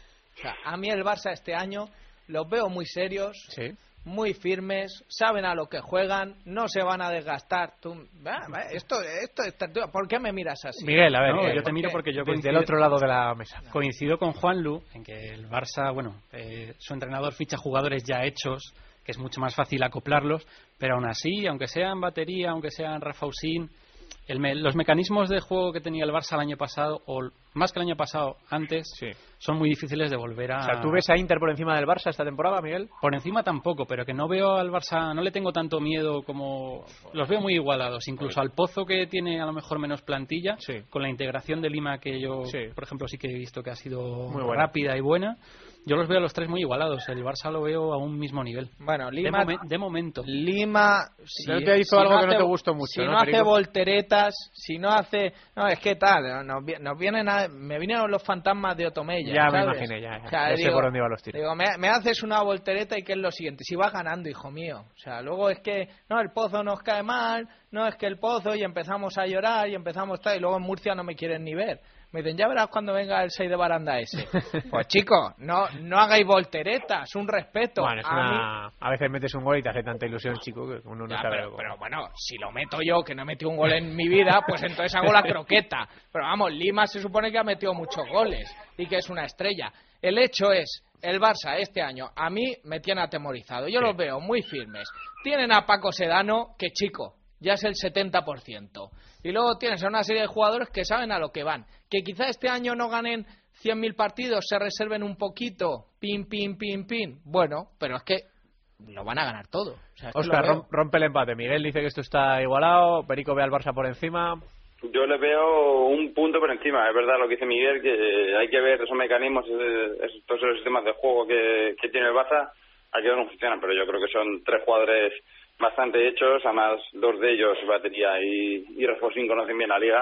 S6: O sea, a mí el Barça este año los veo muy serios.
S2: Sí.
S6: Muy firmes, saben a lo que juegan, no se van a desgastar. Tú, bah, bah, esto, esto, esto, ¿por qué me miras así?
S4: Miguel, a ver, no, yo te miro porque yo
S2: coincido del otro lado de la mesa.
S4: Coincido con Juanlu en que el Barça, bueno, eh, su entrenador ficha jugadores ya hechos, que es mucho más fácil acoplarlos, pero aún así, aunque sean batería, aunque sean Rafa Usín, el me, los mecanismos de juego que tenía el Barça el año pasado, o más que el año pasado, antes, sí. son muy difíciles de volver a...
S2: O sea, ¿tú ves a Inter por encima del Barça esta temporada, Miguel?
S4: Por encima tampoco, pero que no veo al Barça, no le tengo tanto miedo como... Los veo muy igualados, incluso al Pozo, que tiene a lo mejor menos plantilla, sí. con la integración de Lima, que yo, sí. por ejemplo, sí que he visto que ha sido muy rápida y buena. Yo los veo a los tres muy igualados. El Barça lo veo a un mismo nivel.
S6: Bueno, Lima...
S4: De, momen- de momento.
S6: Lima...
S2: Si, te hizo si algo no que hace, no te gustó mucho,
S6: Si no,
S2: ¿no,
S6: hace volteretas, si no hace... No, es que tal, nos, nos vienen a, me vinieron los fantasmas de Otomella,
S2: Ya
S6: ¿sabes?
S2: me imaginé, ya. ya.
S6: O sea,
S2: ya
S6: digo,
S2: sé por dónde iban los tiros.
S6: Digo, me, me haces una voltereta y ¿qué es lo siguiente? Si vas ganando, hijo mío. O sea, luego es que, no, el Pozo nos cae mal, no, es que el Pozo, y empezamos a llorar, y empezamos tal, y luego en Murcia no me quieren ni ver. Me dicen, ya verás cuando venga el seis de baranda ese. Pues chicos, no no hagáis volteretas, un respeto.
S2: Bueno, es
S6: a,
S2: una...
S6: mí...
S2: a veces metes un gol y te hace tanta ilusión, chico, que uno no
S6: ya,
S2: sabe.
S6: Pero, pero bueno, si lo meto yo, que no he metido un gol en mi vida, pues entonces hago la croqueta. Pero vamos, Lima se supone que ha metido muchos goles y que es una estrella. El hecho es, el Barça este año, a mí me tiene atemorizado. Yo sí. los veo muy firmes. Tienen a Paco Sedano, que chico, ya es el setenta por ciento. Y luego tienes a una serie de jugadores que saben a lo que van. Que quizá este año no ganen cien mil partidos, se reserven un poquito, pin, pin, pin, pin. Bueno, pero es que lo van a ganar todo. O sea, es
S2: Óscar,
S6: que
S2: rompe el empate. Miguel dice que esto está igualado, Perico ve al Barça por encima.
S11: Yo le veo un punto por encima. Es verdad lo que dice Miguel, que hay que ver esos mecanismos, esos, todos esos sistemas de juego que, que tiene el Barça, hay que ver cómo funcionan, pero yo creo que son tres jugadores bastante hechos, además dos de ellos, batería y, y Rafa Usín, conocen bien la liga,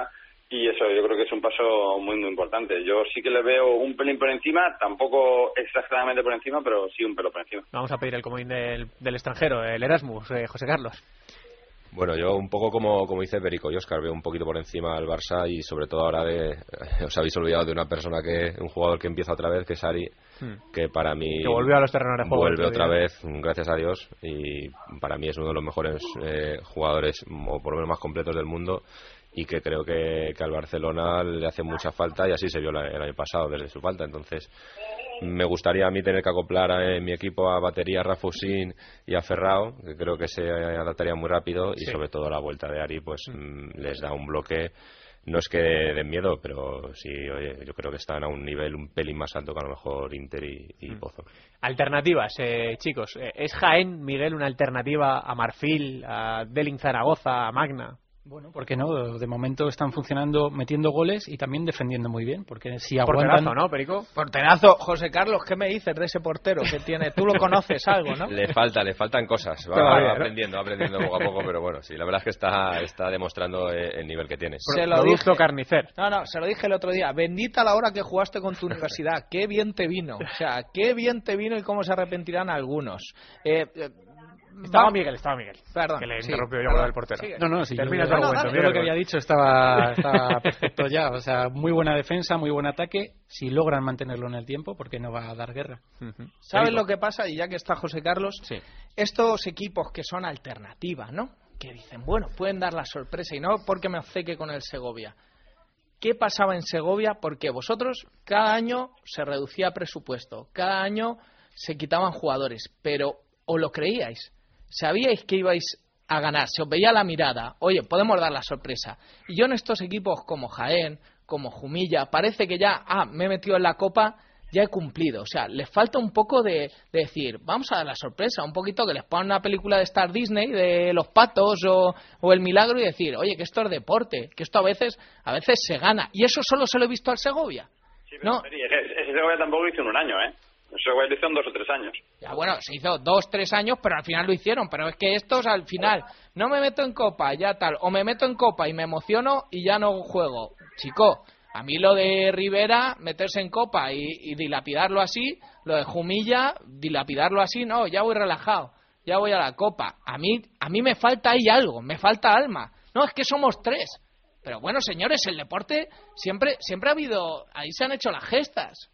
S11: y eso yo creo que es un paso muy muy importante. Yo sí que le veo un pelín por encima, tampoco exageradamente por encima, pero sí un pelo por encima.
S2: Vamos a pedir el comodín del, del extranjero, el Erasmus, eh, José Carlos.
S7: Bueno, yo un poco como, como dice Perico y Óscar, veo un poquito por encima al Barça y sobre todo ahora de, os habéis olvidado de una persona que, un jugador que empieza otra vez, que es Ari, hmm. que para mí
S2: que volvió a los terrenos de juego,
S7: vuelve otra vez, gracias a Dios, y para mí es uno de los mejores eh, jugadores, o por lo menos más completos del mundo, y que creo que, que al Barcelona le hace mucha falta, y así se vio la, el año pasado desde su falta. Entonces me gustaría a mí tener que acoplar a, en mi equipo a Batería, a Rafusín y a Ferrao, que creo que se adaptaría muy rápido, y sí. sobre todo la vuelta de Ari pues mm. les da un bloque. No es que den miedo, pero sí, oye, yo creo que están a un nivel un pelín más alto que a lo mejor Inter y, y mm. Pozo.
S2: Alternativas, eh, chicos, ¿es Jaén, Miguel, una alternativa a Marfil, a Delin Zaragoza, a Magna?
S4: Bueno, ¿por qué no? De momento están funcionando metiendo goles y también defendiendo muy bien, porque si aguantan...
S2: Porterazo, ¿no, Perico?
S6: Porterazo. José Carlos, ¿qué me dices de ese portero que tiene? Tú lo conoces algo, ¿no?
S7: Le falta, le faltan cosas. Va, Todavía, va aprendiendo, ¿no? aprendiendo poco a poco, pero bueno, sí, la verdad es que está, está demostrando el nivel que tiene.
S6: Se lo
S2: Producto
S6: dije,
S2: carnicer.
S6: No, no, se lo dije el otro día. Bendita la hora que jugaste con tu universidad. Qué bien te vino. O sea, qué bien te vino y cómo se arrepentirán algunos. Eh... eh
S2: Estaba Miguel, estaba Miguel.
S6: Perdón.
S2: Que le
S6: sí,
S2: interrumpió yo con el portero.
S6: Sigue.
S4: No, no, sí.
S2: Termina
S4: yo,
S2: tu argumento.
S4: Yo lo que había dicho estaba, estaba perfecto ya. O sea, muy buena defensa, muy buen ataque. Si logran mantenerlo en el tiempo, porque no va a dar guerra.
S6: Uh-huh. ¿Sabes lo que pasa? Y ya que está José Carlos,
S2: sí.
S6: estos equipos que son alternativas, ¿no? Que dicen, bueno, pueden dar la sorpresa y no porque me obceque con el Segovia. ¿Qué pasaba en Segovia? Porque vosotros cada año se reducía presupuesto, cada año se quitaban jugadores, pero ¿os lo creíais? ¿Sabíais que ibais a ganar? Se os veía la mirada. Oye, podemos dar la sorpresa. Y yo en estos equipos como Jaén, como Jumilla, parece que ya, ah, me he metido en la Copa, ya he cumplido. O sea, les falta un poco de, de decir, vamos a dar la sorpresa, un poquito que les pongan una película de Star Disney, de Los Patos o, o El Milagro y decir, oye, que esto es deporte, que esto a veces, a veces se gana. Y eso solo se lo he visto al Segovia.
S11: Sí, pero
S6: ¿no?
S11: Ese Segovia tampoco lo hizo en un año, ¿eh? Eso lo hizo en dos o tres años.
S6: Ya, bueno, se hizo dos, tres años, pero al final lo hicieron. Pero es que estos al final, no me meto en Copa, ya tal, o me meto en Copa y me emociono y ya no juego. Chico, a mí lo de Rivera, meterse en Copa y, y dilapidarlo así, lo de Jumilla, dilapidarlo así, no, ya voy relajado, ya voy a la Copa. A mí, a mí me falta ahí algo, me falta alma. No, es que somos tres. Pero bueno, señores, el deporte siempre, siempre ha habido, ahí se han hecho las gestas.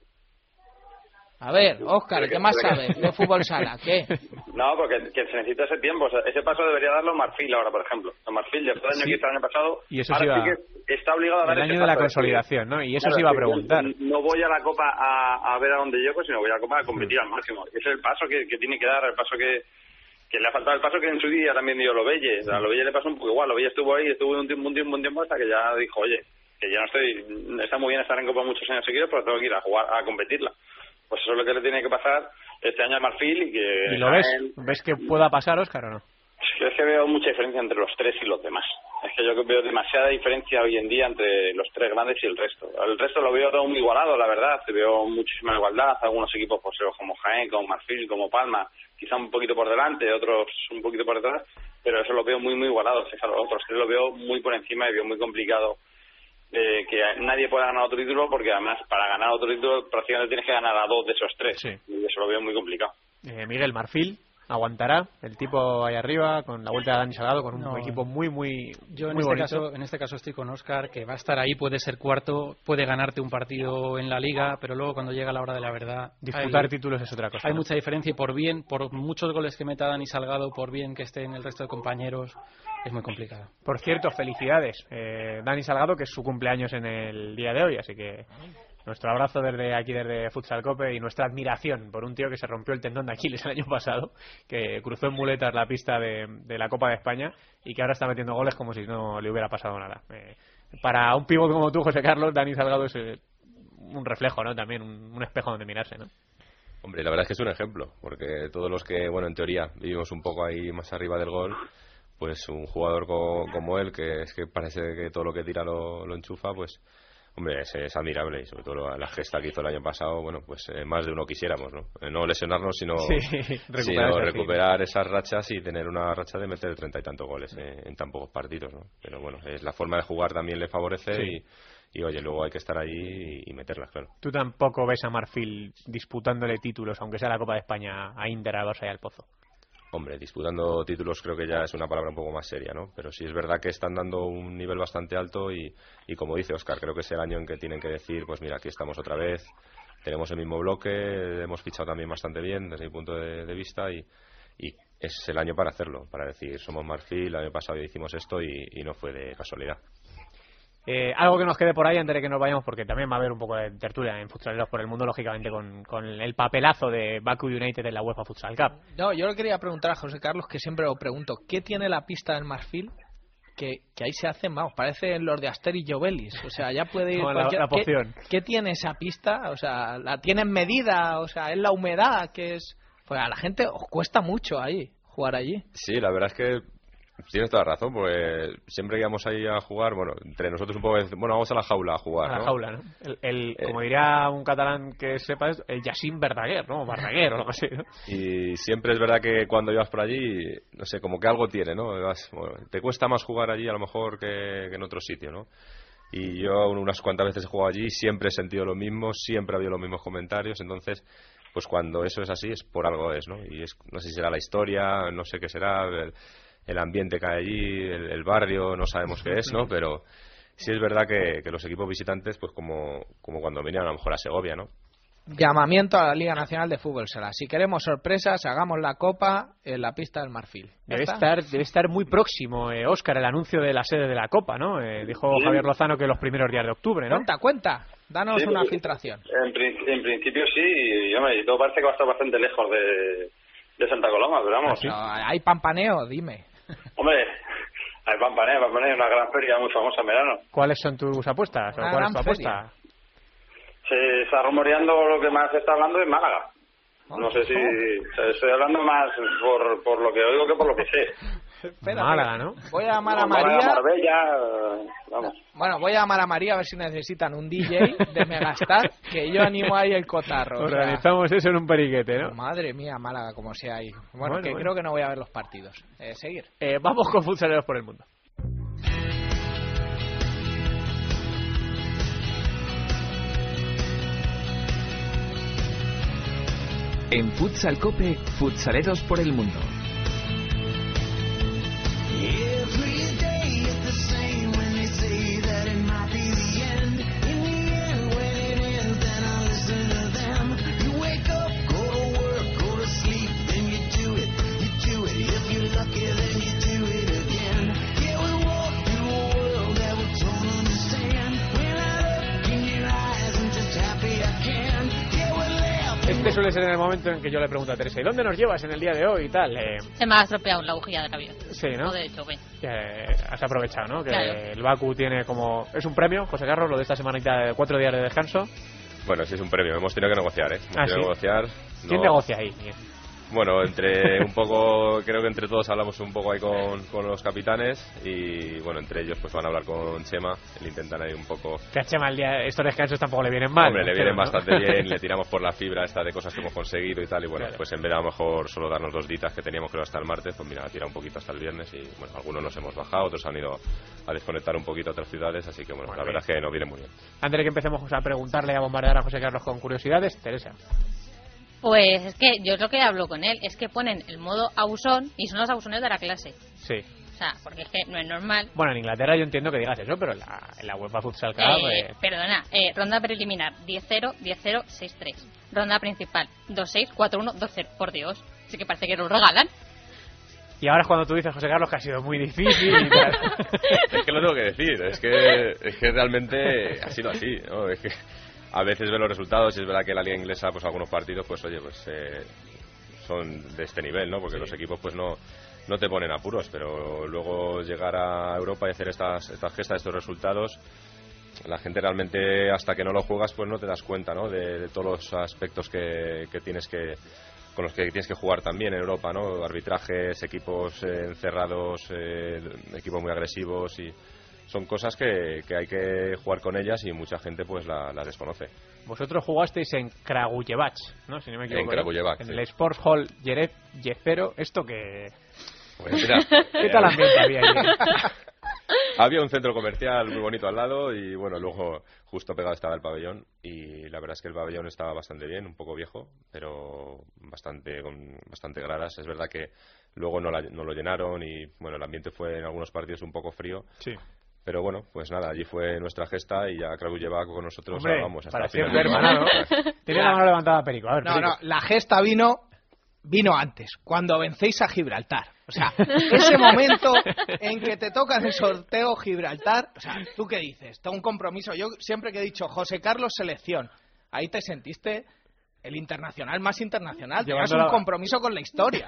S6: A ver, Óscar, ¿qué más sabes de fútbol sala? ¿Qué?
S11: No, porque que se necesita ese tiempo. O sea, ese paso debería darlo Marfil ahora, por ejemplo. Marfil, después del año
S2: sí.
S11: que hizo el año pasado,
S2: y eso
S11: ahora
S2: sí, va...
S11: sí que está obligado a dar
S2: el
S11: ese
S2: año
S11: paso
S2: de la consolidación, ¿no? Y eso
S11: claro,
S2: sí iba a preguntar.
S11: No voy a la Copa a, a ver a dónde llego, sino voy a la Copa a competir al máximo. Ese es el paso que, que tiene que dar, el paso que, que le ha faltado, el paso que en su día también dio Lobelle. O sea, a Lobelle le pasó un poco igual. Lobelle estuvo ahí, estuvo un tiempo, un tiempo, un tiempo hasta que ya dijo, oye, que ya no estoy, está muy bien estar en Copa muchos años seguidos, pero tengo que ir a jugar, a competirla. Pues eso es lo que le tiene que pasar este año al Marfil y que...
S2: ¿Y lo ves? ¿Ves que pueda pasar, Óscar, o no?
S11: Es que veo mucha diferencia entre los tres y los demás. Es que yo veo demasiada diferencia hoy en día entre los tres grandes y el resto. El resto lo veo todo muy igualado, la verdad. Veo muchísima igualdad. Algunos equipos pues, como Jaén, como Marfil, como Palma, quizá un poquito por delante, otros un poquito por detrás, pero eso lo veo muy, muy igualado. Los otros tres lo veo muy por encima y veo muy complicado eh, que nadie pueda ganar otro título, porque además para ganar otro título prácticamente tienes que ganar a dos de esos tres. Sí. Y eso lo veo muy complicado.
S2: Eh, Miguel, Marfil, ¿aguantará el tipo ahí arriba con la vuelta de Dani Salgado, con un
S4: no,
S2: equipo muy, muy
S4: Yo en
S2: muy
S4: este
S2: bonito?
S4: caso, en este caso estoy con Óscar, que va a estar ahí, puede ser cuarto, puede ganarte un partido en la Liga, pero luego cuando llega la hora de la verdad...
S2: Disputar
S4: hay,
S2: títulos es otra cosa.
S4: Hay
S2: ¿no?
S4: mucha diferencia y por bien, por muchos goles que meta Dani Salgado, por bien que esté en el resto de compañeros, es muy complicado.
S2: Por cierto, felicidades. Eh, Dani Salgado, que es su cumpleaños en el día de hoy, así que... Nuestro abrazo desde aquí, desde Futsal Cope, y nuestra admiración por un tío que se rompió el tendón de Aquiles el año pasado, que cruzó en muletas la pista de, de la Copa de España y que ahora está metiendo goles como si no le hubiera pasado nada. Eh, para un pívot como tú, José Carlos, Dani Salgado es eh, un reflejo, ¿no? También un, un espejo donde mirarse, ¿no?
S7: Hombre, la verdad es que es un ejemplo, porque todos los que, bueno, en teoría vivimos un poco ahí más arriba del gol, pues un jugador co- como él, que es que parece que todo lo que tira lo, lo enchufa, pues... Hombre, es, es admirable y sobre todo la, la gesta que hizo el año pasado, bueno, pues eh, más de uno quisiéramos, ¿no? Eh, no lesionarnos, sino
S2: sí, recuperar,
S7: sino recuperar esas rachas y tener una racha de meter treinta y tantos goles eh, en tan pocos partidos, ¿no? Pero bueno, es la forma de jugar también le favorece sí. y, y, oye, luego hay que estar allí y, y meterlas, claro.
S2: Tú tampoco ves a Marfil disputándole títulos, aunque sea la Copa de España, a Inter, a Barça y al Pozo.
S7: Hombre, disputando títulos creo que ya es una palabra un poco más seria, ¿no? Pero sí es verdad que están dando un nivel bastante alto y, y como dice Óscar, creo que es el año en que tienen que decir, pues mira, aquí estamos otra vez, tenemos el mismo bloque, hemos fichado también bastante bien desde mi punto de, de vista y, y es el año para hacerlo, para decir, somos Marfil, el año pasado ya hicimos esto y, y no fue de casualidad.
S2: Eh, algo que nos quede por ahí antes de que nos vayamos, porque también va a haber un poco de tertulia en Futsaleros por el Mundo, lógicamente, con, con el papelazo de Baku United en la UEFA Futsal Cup.
S6: No, yo le quería preguntar a José Carlos, que siempre lo pregunto, ¿qué tiene la pista del Marfil? Que, que ahí se hacen, vamos, parecen los de Asterix y Obelix, o sea, ya puede ir
S2: cualquier... la, la poción.
S6: ¿Qué, ¿Qué tiene esa pista? O sea, ¿la tienen medida? O sea, ¿es la humedad? Que es... Pues a la gente os cuesta mucho ahí, jugar allí.
S7: Sí, la verdad es que tienes toda la razón, pues siempre que íbamos ahí a jugar, bueno, entre nosotros un poco, bueno, vamos a la jaula a jugar,
S2: a la
S7: ¿no?
S2: jaula, ¿no? El, el eh, como diría un catalán que sepa, es el Jacín Verdaguer, ¿no? Barraguer o algo así, ¿no?
S7: Y siempre es verdad que cuando ibas por allí, no sé, como que algo tiene, ¿no? Vas, bueno, te cuesta más jugar allí a lo mejor que, que en otro sitio, ¿no? Y yo unas cuantas veces he jugado allí, siempre he sentido lo mismo, siempre ha habido los mismos comentarios, entonces, pues cuando eso es así, es por algo es, ¿no? Y es, no sé si será la historia, no sé qué será, el, el ambiente que hay allí, el, el barrio, no sabemos qué es, ¿no? Pero sí es verdad que, que los equipos visitantes, pues como, como cuando venían a lo mejor a Segovia, ¿no?
S6: Llamamiento a la Liga Nacional de Fútbol Sala. Si queremos sorpresas, hagamos la Copa en la pista del Marfil.
S2: Debe estar, debe estar muy próximo, eh, Óscar, el anuncio de la sede de la Copa, ¿no? Eh, dijo sí. Javier Lozano que los primeros días de octubre, ¿no?
S6: Cuenta, cuenta. Danos
S11: sí,
S6: una
S11: pues,
S6: filtración.
S11: En, en principio sí, y, hombre, y todo parece que va a estar bastante lejos de, de Santa Coloma, pero vamos.
S6: ¿Sí? No, ¿hay pampaneo? Dime.
S11: Hombre, hay pampaneo, pampaneo, una gran feria muy famosa en verano.
S2: ¿Cuáles son tus apuestas?
S6: Una
S2: ¿Cuál es tu
S6: apuesta?
S11: Feria. Se está rumoreando, lo que más se está hablando es Málaga. No sé si estoy hablando más por, por lo que oigo que por lo que sé.
S6: Espera,
S2: Málaga, ¿no?
S6: Voy a llamar a
S11: no,
S6: María.
S11: Málaga, Marbella, vamos.
S6: Bueno, voy a llamar a María a ver si necesitan un D J de Megastar, que yo animo ahí el cotarro.
S2: Organizamos o sea, eso en un periquete, ¿no?
S6: Madre mía, Málaga, como sea ahí. Bueno,
S2: bueno
S6: que
S2: bueno.
S6: creo que no voy a ver los partidos. Eh, seguir.
S2: Eh, vamos con Futsaleros por el Mundo.
S1: En Futsal Cope, Futsaleros por el Mundo.
S2: Este suele ser en el momento en que yo le pregunto a Teresa, ¿y dónde nos llevas en el día de hoy y tal? Eh,
S12: Se me ha estropeado la bujía del avión.
S2: Sí, ¿no?
S12: O de hecho, ven.
S2: Eh, has aprovechado, ¿no? Que
S12: claro.
S2: El Baku tiene como... Es un premio, José Carlos, lo de esta semanita de cuatro días de descanso.
S7: Bueno, sí es un premio, hemos tenido que negociar, ¿eh? Hemos
S2: ¿Ah,
S7: tenido
S2: sí?
S7: que negociar.
S2: ¿Quién
S7: no...
S2: negocia ahí?
S7: Bueno, entre un poco, creo que entre todos hablamos un poco ahí con, con los capitanes y bueno, entre ellos pues van a hablar con Chema, le intentan ahí un poco...
S2: Que a Chema el día, estos descansos tampoco le vienen mal.
S7: Hombre, le vienen
S2: ¿no?
S7: bastante bien, le tiramos por la fibra esta de cosas que hemos conseguido y tal y bueno,
S2: claro.
S7: Pues en vez de a lo mejor solo darnos dos ditas que teníamos creo hasta el martes, pues mira, tira un poquito hasta el viernes y bueno, algunos nos hemos bajado, otros han ido a desconectar un poquito a otras ciudades, así que bueno, bueno la bien. verdad es que nos viene muy bien.
S2: Antes de que empecemos a preguntarle, a bombardear a José Carlos con curiosidades, Teresa.
S12: Pues es que yo es lo que hablo con él, es que ponen el modo ausón y son los ausones de la clase.
S2: Sí.
S12: O sea, porque es que no es normal.
S2: Bueno, en Inglaterra yo entiendo que digas eso, pero en la, en la UEFA Futsal Cup...
S12: Eh,
S2: eh...
S12: Perdona, eh, ronda preliminar diez cero, diez cero, seis tres. Ronda principal dos seis, cuatro uno, dos cero. Por Dios, sí que parece que nos regalan.
S2: Y ahora es cuando tú dices, José Carlos, que ha sido muy difícil y tal.
S7: Es que lo tengo que decir, es que, es que realmente ha sido así, ¿no? Es que... A veces ven los resultados y es verdad que la liga inglesa, pues algunos partidos, pues oye, pues eh, son de este nivel, ¿no? Porque sí. Los equipos pues no, no te ponen apuros, pero luego llegar a Europa y hacer estas, estas gestas, estos resultados, la gente realmente hasta que no lo juegas pues no te das cuenta, ¿no? De, de todos los aspectos que, que tienes que con los que tienes que jugar también en Europa, ¿no? Arbitrajes, equipos eh, encerrados, eh, equipos muy agresivos y son cosas que, que hay que jugar con ellas y mucha gente pues la, la desconoce.
S2: Vosotros jugasteis en Kragujevac, ¿no? Si no me equivoco.
S7: En Kragujevac,
S2: En
S7: sí.
S2: el Sports Hall Jerez Yezero. ¿Esto qué?
S7: Pues mira,
S2: ¿Qué tal ambiente había ahí?
S7: Había un centro comercial muy bonito al lado y bueno, luego justo pegado estaba el pabellón y la verdad es que el pabellón estaba bastante bien, un poco viejo, pero bastante con bastante gradas. Es verdad que luego no, la, no lo llenaron y bueno, el ambiente fue en algunos partidos un poco frío.
S2: Sí.
S7: Pero bueno, pues nada, allí fue nuestra gesta y ya Kragujevac con nosotros.
S2: Hombre,
S7: vamos, hasta
S2: para
S7: el final.
S2: siempre, hermano. Tiene la mano levantada, Perico. A ver,
S6: No,
S2: Perico.
S6: no, la gesta vino vino antes, cuando vencéis a Gibraltar. O sea, ese momento en que te toca en el sorteo Gibraltar, o sea, ¿tú qué dices? Todo un compromiso. Yo siempre que he dicho José Carlos selección, ahí te sentiste el internacional más internacional. Tenías un
S7: Llevándola-
S6: compromiso con la historia.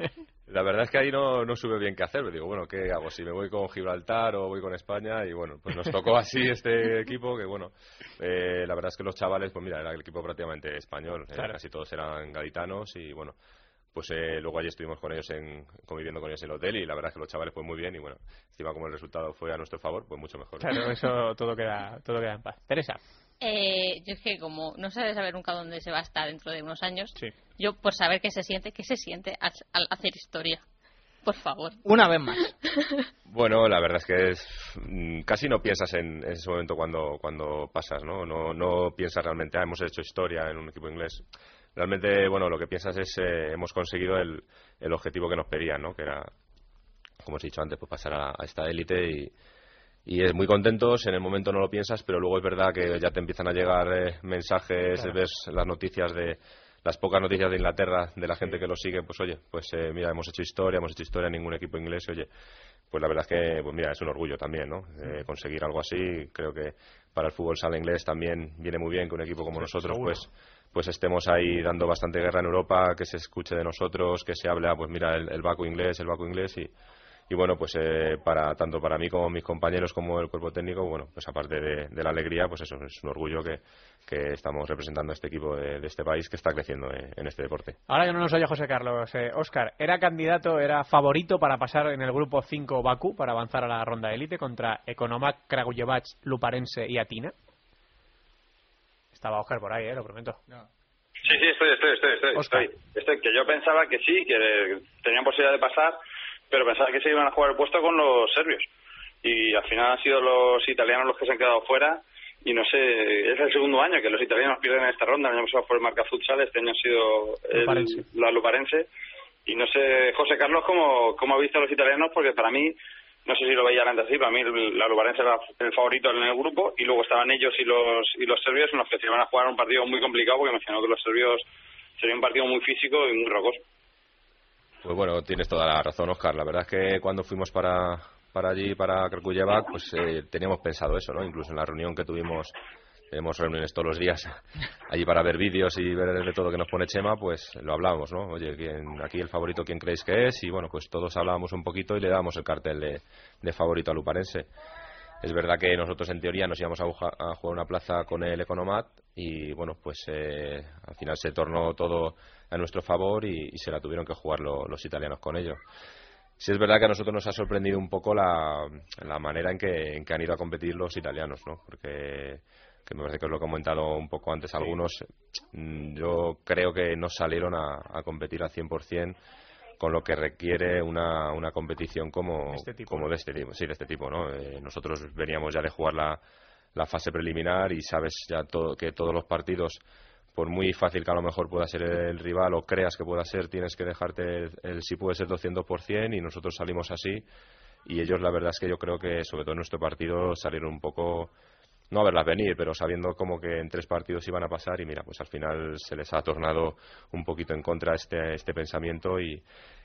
S7: La verdad es que ahí no, no supe bien qué hacer. Me digo, bueno, ¿qué hago? Si me voy con Gibraltar o voy con España. Y bueno, pues nos tocó así este equipo que bueno, eh, la verdad es que los chavales, pues mira, era el equipo prácticamente español. eh,
S2: Claro.
S7: casi todos eran gaditanos y bueno, pues eh, luego allí estuvimos con ellos en, conviviendo con ellos en el hotel y la verdad es que los chavales fue muy bien y bueno, encima como el resultado fue a nuestro favor, pues mucho mejor.
S2: Claro, eso todo queda, todo queda en paz. Teresa.
S12: Eh, yo es que como no sabes saber nunca dónde se va a estar dentro de unos años,
S2: Sí.
S12: yo por saber qué se siente, qué se siente al, al hacer historia. Por favor.
S6: Una vez más.
S7: Bueno, la verdad es que es, mm, casi no piensas en, en ese momento cuando, cuando pasas, ¿no? No, no piensas realmente, ah, hemos hecho historia en un equipo inglés. Realmente, bueno, lo que piensas es, eh, hemos conseguido el, el objetivo que nos pedían, ¿no? Que era, como os he dicho antes, pues pasar a, a esta élite y, y es muy contentos. En el momento no lo piensas, pero luego es verdad que ya te empiezan a llegar eh, mensajes,
S2: Claro.
S7: ves las noticias de las pocas noticias de Inglaterra, de la gente que lo sigue, pues oye, pues eh, mira, hemos hecho historia, hemos hecho historia en ningún equipo inglés, oye, pues la verdad es que, pues mira, es un orgullo también, ¿no? Eh, conseguir algo así, creo que para el fútbol sala inglés también viene muy bien que un equipo como
S2: Sí,
S7: nosotros,
S2: seguro.
S7: pues pues estemos ahí dando bastante guerra en Europa, que se escuche de nosotros, que se hable, ah, pues mira, el, el Baku inglés, el Baku inglés y y bueno, pues eh, para tanto para mí como mis compañeros como el cuerpo técnico, bueno, pues aparte de, de la alegría, pues eso es un orgullo que, que estamos representando a este equipo de, de este país que está creciendo eh, en este deporte.
S2: Ahora que no nos oye José Carlos, eh, Óscar, ¿era candidato, era favorito para pasar en el grupo cinco Baku para avanzar a la ronda de élite contra Economac, Kragujevac, Luparense y Atina? Estaba Óscar por ahí, eh, lo prometo.
S11: Sí, sí, estoy, estoy, estoy, estoy,
S2: Oscar.
S11: estoy. Estoy, que yo pensaba que sí, que tenían posibilidad de pasar, pero pensaba que se iban a jugar el puesto con los serbios. Y al final han sido los italianos los que se han quedado fuera. Y no sé, es el segundo año que los italianos pierden en esta ronda. El año pasado fue el Marca Futsal, este año ha sido el-
S2: Luparense.
S11: la Luparense. Y no sé, José Carlos, cómo, cómo ha visto a los italianos, porque para mí, no sé si lo veía antes así, para mí el- la Luparense era el favorito en el grupo y luego estaban ellos y los y los serbios en los que se iban a jugar un partido muy complicado, porque me imagino que los serbios sería un partido muy físico y muy rocoso.
S7: Pues bueno, tienes toda la razón, Óscar. La verdad es que cuando fuimos para, para allí, para Kragujevac, pues eh, teníamos pensado eso, ¿no? Incluso en la reunión que tuvimos, tenemos reuniones todos los días allí para ver vídeos y ver de todo lo que nos pone Chema, pues lo hablábamos, ¿no? Oye, ¿quién, aquí el favorito, ¿quién creéis que es? Y bueno, pues todos hablábamos un poquito y le dábamos el cartel de, de favorito a Luparense. Es verdad que nosotros en teoría nos íbamos a, buja- a jugar una plaza con el Economat y bueno, pues eh, al final se tornó todo a nuestro favor y, y se la tuvieron que jugar lo- los italianos con ello. Sí es verdad que a nosotros nos ha sorprendido un poco la, la manera en que, en que han ido a competir los italianos, ¿no? Porque que me parece que os lo he comentado un poco antes algunos, mm, yo creo que no salieron a, a competir al cien por ciento con lo que requiere una, una competición como,
S2: De este tipo,
S7: como
S2: ¿no?
S7: de este tipo, sí, de este tipo, ¿no? Eh, nosotros veníamos ya de jugar la, la fase preliminar y sabes ya todo, que todos los partidos, por muy fácil que a lo mejor pueda ser el rival o creas que pueda ser, tienes que dejarte el, el si puede ser doscientos por ciento y nosotros salimos así y ellos la verdad es que yo creo que sobre todo en nuestro partido salieron un poco, no a verlas venir, pero sabiendo como que en tres partidos iban a pasar y mira, pues al final se les ha tornado un poquito en contra este, este pensamiento y,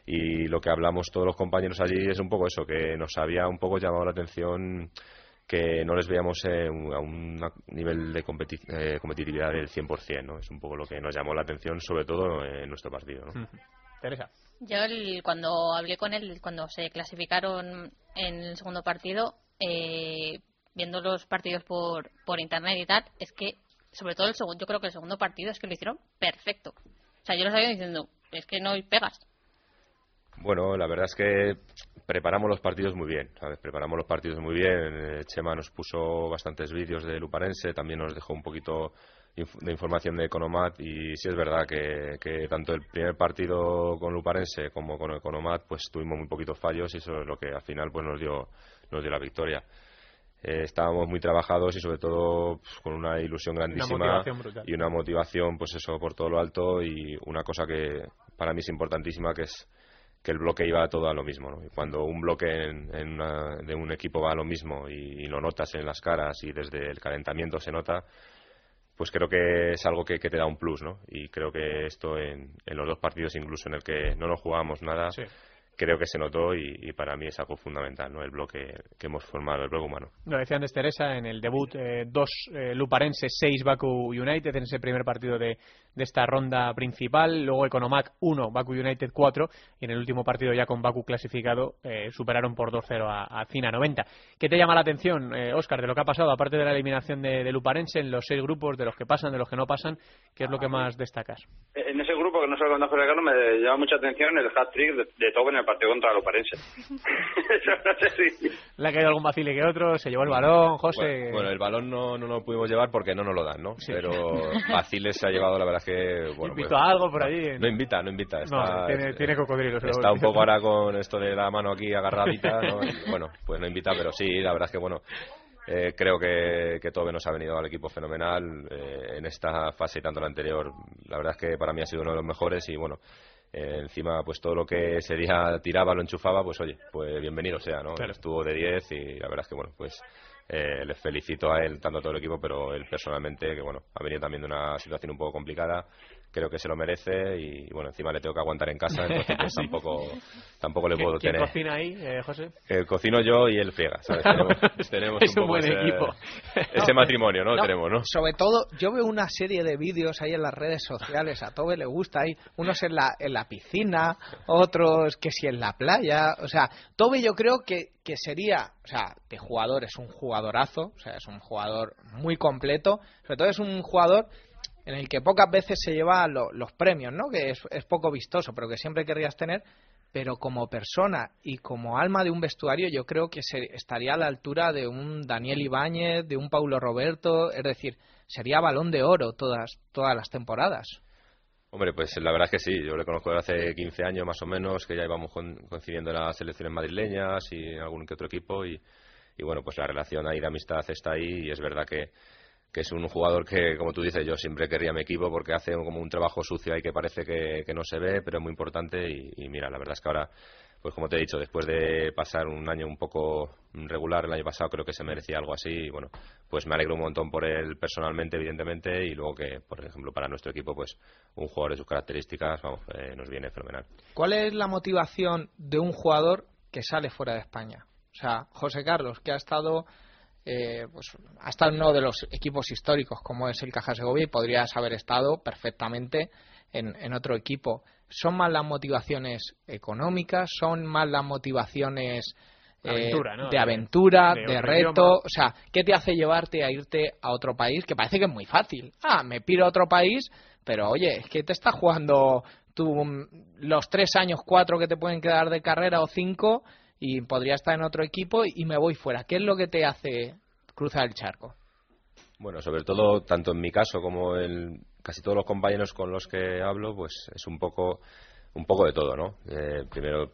S7: y lo que hablamos todos los compañeros allí es un poco eso, que nos había un poco llamado la atención que no les veíamos eh, un- a un nivel de competi- eh, competitividad del cien por ciento, ¿no? Es un poco lo que nos llamó la atención, sobre todo en nuestro partido, ¿no?
S2: Teresa.
S12: Yo el- cuando hablé con él, cuando se clasificaron en el segundo partido, eh, viendo los partidos por, por internet y tal, es que, sobre todo el segundo, yo creo que el segundo partido es que lo hicieron perfecto. O sea, yo lo estaba diciendo, es que no hay pegas.
S7: Bueno, la verdad es que preparamos los partidos muy bien, ¿sabes? Preparamos los partidos muy bien. Chema nos puso bastantes vídeos de Luparense, también nos dejó un poquito de información de Economat, y sí es verdad que, que tanto el primer partido con Luparense como con Economat pues tuvimos muy poquitos fallos, y eso es lo que al final pues nos dio nos dio la victoria. Eh, estábamos muy trabajados y sobre todo pues, con una ilusión grandísima
S2: una
S7: y una motivación, pues eso, por todo lo alto, y una cosa que para mí es importantísima, que es que el bloque iba todo a lo mismo, ¿no? Y cuando un bloque en, en una, de un equipo va a lo mismo y, y lo notas en las caras y desde el calentamiento se nota, pues creo que es algo que, que te da un plus, ¿no? Y creo que esto en, en los dos partidos, incluso en el que no nos jugábamos nada, sí, creo que se notó, y, y para mí es algo fundamental, ¿no? El bloque que hemos formado, el bloque humano.
S2: Lo decía antes Teresa, en el debut, eh, dos eh, Luparense, seis Baku United en ese primer partido de, de esta ronda principal. Luego Economac uno, Baku United cuatro, y en el último partido ya con Baku clasificado eh, superaron por dos cero a, a Cina noventa. ¿Qué te llama la atención, eh, Óscar, de lo que ha pasado, aparte de la eliminación de, de Luparense, en los seis grupos, de los que pasan, de los que no pasan? ¿Qué es lo que más destacas?
S11: En ese grupo, que no se lo contó José Carlos, me llama mucha atención el hat-trick de, de Tobe en el partido contra Luparense. No sé si...
S2: Le ha caído algún vacile que otro, se llevó el balón, José...
S7: Bueno, bueno el balón no, no lo pudimos llevar porque no nos lo dan, ¿no? Sí. Pero vaciles se ha llevado, la verdad que... Bueno,
S2: ¿Invitó
S7: pues,
S2: a algo por allí?
S7: No invita, no invita. Está,
S2: no, tiene,
S7: es,
S2: tiene cocodrilos.
S7: Está un poco ahora con esto de la mano aquí agarradita, ¿no? Y, bueno, pues no invita, pero sí, la verdad es que, bueno... Eh, creo que, que Tobe nos ha venido al equipo fenomenal eh, en esta fase y tanto en la anterior. La verdad es que para mí ha sido uno de los mejores, y bueno, eh, encima pues todo lo que ese día tiraba, lo enchufaba, pues oye, pues bienvenido sea, ¿no? Claro. Estuvo de diez, y la verdad es que bueno, pues eh, les felicito a él, tanto a todo el equipo, pero él personalmente, que bueno, ha venido también de una situación un poco complicada. Creo que se lo merece, y bueno, encima le tengo que aguantar en casa, entonces pues tampoco tampoco le puedo
S2: ¿Quién
S7: tener.
S2: ¿Quién cocina ahí, eh, José?
S7: Eh, cocino yo y él friega, ¿sabes? Tenemos, tenemos
S2: es
S7: un,
S2: un buen
S7: ese,
S2: equipo.
S7: Ese matrimonio, ¿no?
S6: no,
S7: Tenemos, ¿no?
S6: Sobre todo, yo veo una serie de vídeos ahí en las redes sociales, a Tobe le gusta ahí, unos en la, en la piscina, otros que si en la playa, o sea, Tobe yo creo que, que sería, o sea, de jugador es un jugadorazo, o sea, es un jugador muy completo, sobre todo es un jugador en el que pocas veces se lleva lo, los premios, ¿no? Que es, es poco vistoso, pero que siempre querrías tener. Pero como persona y como alma de un vestuario, yo creo que se, estaría a la altura de un Daniel Ibáñez, de un Paulo Roberto, es decir, sería Balón de Oro todas todas las temporadas.
S7: Hombre, pues la verdad es que sí, yo le conozco desde hace quince años más o menos, que ya íbamos con, coincidiendo en las selecciones madrileñas y en algún que otro equipo, y, y bueno, pues la relación ahí de amistad está ahí, y es verdad que que es un jugador que, como tú dices, yo siempre querría mi equipo porque hace como un trabajo sucio ahí que parece que, que no se ve, pero es muy importante, y, y mira, la verdad es que ahora, pues como te he dicho, después de pasar un año un poco regular el año pasado, creo que se merecía algo así, y bueno, pues me alegro un montón por él personalmente, evidentemente, y luego que, por ejemplo, para nuestro equipo, pues un jugador de sus características, vamos, eh, nos viene fenomenal.
S6: ¿Cuál es la motivación de un jugador que sale fuera de España? O sea, José Carlos, que ha estado... Eh, pues hasta uno de los equipos históricos como es el Caja Segovia, y podrías haber estado perfectamente en, en otro equipo. ¿Son más las motivaciones económicas? ¿Son más las motivaciones eh,
S2: aventura, ¿no?
S6: de aventura,
S2: de,
S6: de,
S2: de
S6: reto?
S2: idioma.
S6: O sea, ¿qué te hace llevarte a irte a otro país? Que parece que es muy fácil. Ah, me piro a otro país, pero oye, es que te estás jugando tú los tres años, cuatro que te pueden quedar de carrera o cinco, y podría estar en otro equipo y me voy fuera. ¿Qué es lo que te hace cruzar el charco?
S7: Bueno, sobre todo, tanto en mi caso como en casi todos los compañeros con los que hablo, pues es un poco un poco de todo, ¿no? Eh, primero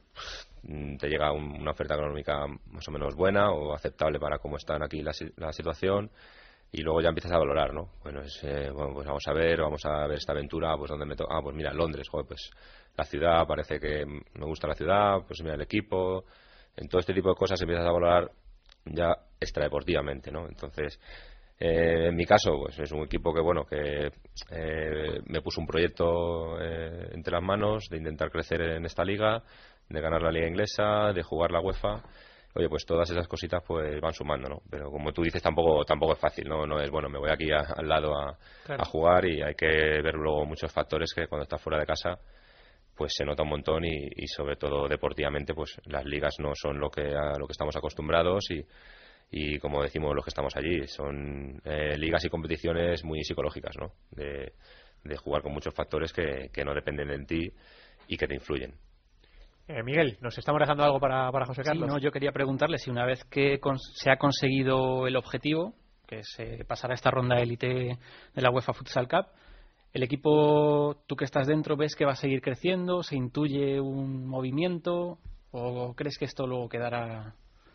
S7: te llega un, una oferta económica más o menos buena o aceptable para cómo está aquí la, la situación, y luego ya empiezas a valorar, ¿no? Bueno, es, eh, bueno, pues vamos a ver, vamos a ver esta aventura, pues donde me toca. Ah, pues mira, Londres, joder, pues la ciudad, parece que me gusta la ciudad, pues mira, el equipo. En todo este tipo de cosas empiezas a valorar ya extradeportivamente, ¿no? Entonces, eh, en mi caso, pues es un equipo que, bueno, que eh, me puso un proyecto eh, entre las manos de intentar crecer en esta liga, de ganar la liga inglesa, de jugar la UEFA. Oye, pues todas esas cositas pues van sumando, ¿no? Pero como tú dices, tampoco tampoco es fácil, ¿no? No es, bueno, me voy aquí a, al lado a, claro. a jugar, y hay que ver luego muchos factores que cuando estás fuera de casa pues se nota un montón, y, y sobre todo deportivamente pues las ligas no son lo que a lo que estamos acostumbrados, y, y como decimos los que estamos allí, son eh, ligas y competiciones muy psicológicas, ¿no? De, de jugar con muchos factores que, que no dependen de ti y que te influyen.
S2: Eh, Miguel, ¿nos estamos dejando algo para, para José Carlos?
S4: Sí, no, yo quería preguntarle si una vez que se ha conseguido el objetivo, que es eh, pasar a esta ronda élite de la UEFA Futsal Cup, el equipo, tú que estás dentro, ¿ves que va a seguir creciendo? ¿Se intuye un movimiento? ¿O crees que esto luego quedará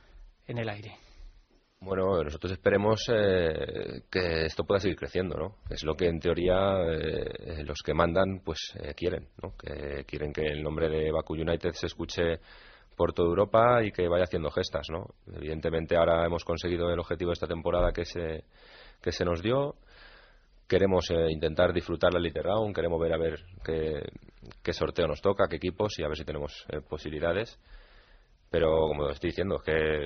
S4: en el aire?
S7: Bueno, nosotros esperemos eh, que esto pueda seguir creciendo, ¿no? Es lo que en teoría eh, los que mandan pues eh, quieren, ¿no? Que quieren que el nombre de Baku United se escuche por toda Europa y que vaya haciendo gestas, ¿no? Evidentemente ahora hemos conseguido el objetivo de esta temporada que se que se nos dio. Queremos eh, intentar disfrutar la Elite Round, queremos ver a ver qué, qué sorteo nos toca, qué equipos y a ver si tenemos eh, posibilidades. Pero como estoy diciendo, es que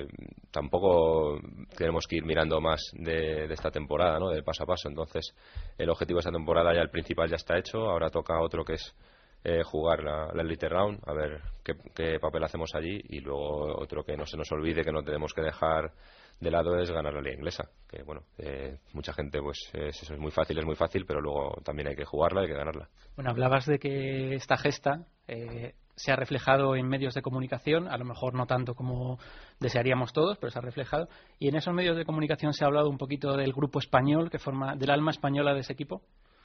S7: tampoco tenemos que ir mirando más de, de esta temporada, ¿no? De paso a paso. Entonces, el objetivo de esta temporada ya el principal ya está hecho. Ahora toca otro que es eh, jugar la, la Elite Round, a ver qué, qué papel hacemos allí. Y luego otro que no se nos olvide, que no tenemos que dejar de lado, es ganar la Liga Inglesa. Que bueno, eh, mucha gente, pues es, eso es muy fácil, es muy fácil, pero luego también hay que jugarla, hay que ganarla.
S4: Bueno, hablabas de que esta gesta Eh, se ha reflejado en medios de comunicación, a lo mejor no tanto como desearíamos todos, pero se ha reflejado. Y en esos medios de comunicación se ha hablado un poquito del grupo español, que forma, del alma española de ese equipo.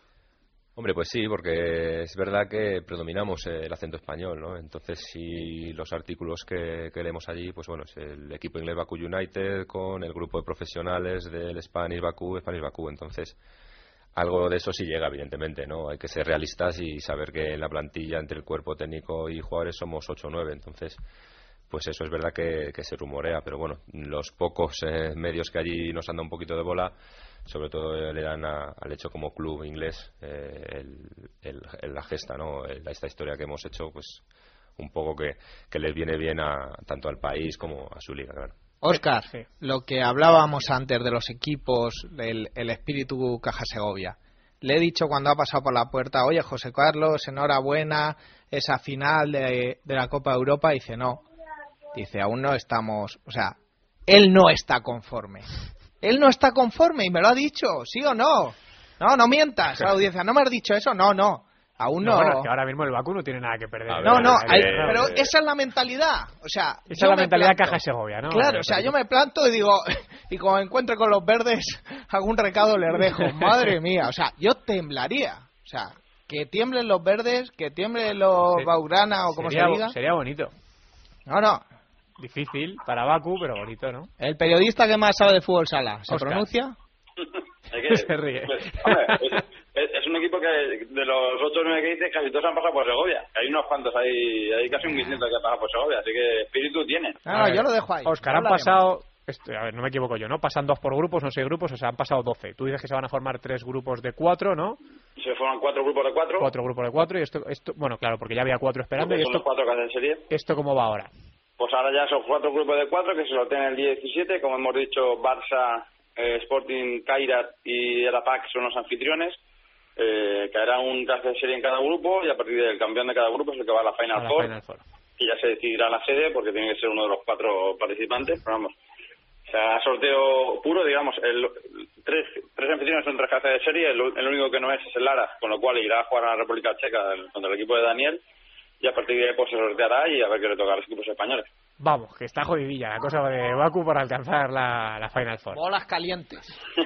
S7: Hombre, pues sí, porque es verdad que predominamos el acento español, ¿no? Entonces, si los artículos que, que leemos allí, pues bueno, es el equipo inglés Baku United con el grupo de profesionales del Spanish Baku, Spanish Baku. Entonces, algo de eso sí llega, evidentemente, ¿no? Hay que ser realistas y saber que en la plantilla, entre el cuerpo técnico y jugadores, somos ocho o nueve. Entonces, pues eso es verdad que, que se rumorea, pero bueno, los pocos eh, medios que allí nos han dado un poquito de bola, sobre todo le dan a, al hecho como club inglés eh, el, el, el, la gesta, ¿no? El, esta historia que hemos hecho, pues un poco que, que les viene bien a, tanto al país como a su liga, claro.
S6: Óscar, sí. Lo que hablábamos antes de los equipos, del el espíritu Caja Segovia. Le he dicho cuando ha pasado por la puerta, oye, José Carlos, enhorabuena, esa final de, de la Copa de Europa. Dice, no. Dice, aún no estamos... O sea, él no está conforme. Él no está conforme y me lo ha dicho, ¿sí o no? No, no mientas a la audiencia. ¿No me has dicho eso? No, no. Aún no.
S2: no bueno, es que ahora mismo el Baku no tiene nada que perder.
S6: No, no, hay, pero esa es la mentalidad. O sea,
S2: esa es la mentalidad Caja Segovia, ¿no?
S6: Claro, o sea, yo me planto y digo, y como me encuentre con los verdes, algún recado les dejo. Madre mía, o sea, yo temblaría. O sea, que tiemblen los verdes, que tiemblen los sí. Baurana o como
S2: sería,
S6: se diga.
S2: Sería bonito.
S6: No, no.
S2: Difícil para Baku, pero bonito, ¿no?
S6: El periodista que más sabe de fútbol sala, ¿se Oscar. pronuncia?
S11: que,
S2: se ríe.
S11: Pues, hombre, es, es un equipo que de los ocho o nueve que dices, casi todos han pasado por Segovia. Hay unos cuantos, hay, hay casi un quinientos que han pasado por Segovia, así que espíritu tiene.
S6: Ah, yo lo dejo ahí.
S2: Oscar, han pasado... Esto, a ver, no me equivoco yo, ¿no? Pasan dos por grupos, no seis grupos, o sea, han pasado doce. Tú dices que se van a formar tres grupos de cuatro, ¿no?
S11: Se forman cuatro grupos de cuatro.
S2: Cuatro grupos de cuatro y esto, esto bueno, claro, porque ya había cuatro esperando. Y esto,
S11: los cuatro que hacen serie.
S2: ¿Esto cómo va ahora?
S11: Pues ahora ya son cuatro grupos de cuatro que se lo tienen el día diecisiete. Como hemos dicho, Barça, eh, Sporting, Kairat y el A P A C son los anfitriones. Eh, caerá un caso de serie en cada grupo y a partir del campeón de cada grupo es el que va a la Final, a la Four, Final Four. Y ya se decidirá la sede porque tiene que ser uno de los cuatro participantes. Pero vamos, o sea, sorteo puro, digamos, el, tres, tres anfitriones son tres cabezas de serie. El, el único que no es es el Lara, con lo cual irá a jugar a la República Checa contra el equipo de Daniel. Y a partir de ahí pues se sorteará y a ver qué le toca a los equipos españoles.
S2: Vamos, que está jodidilla la cosa de Baku para alcanzar la, la Final Four.
S6: Bolas calientes.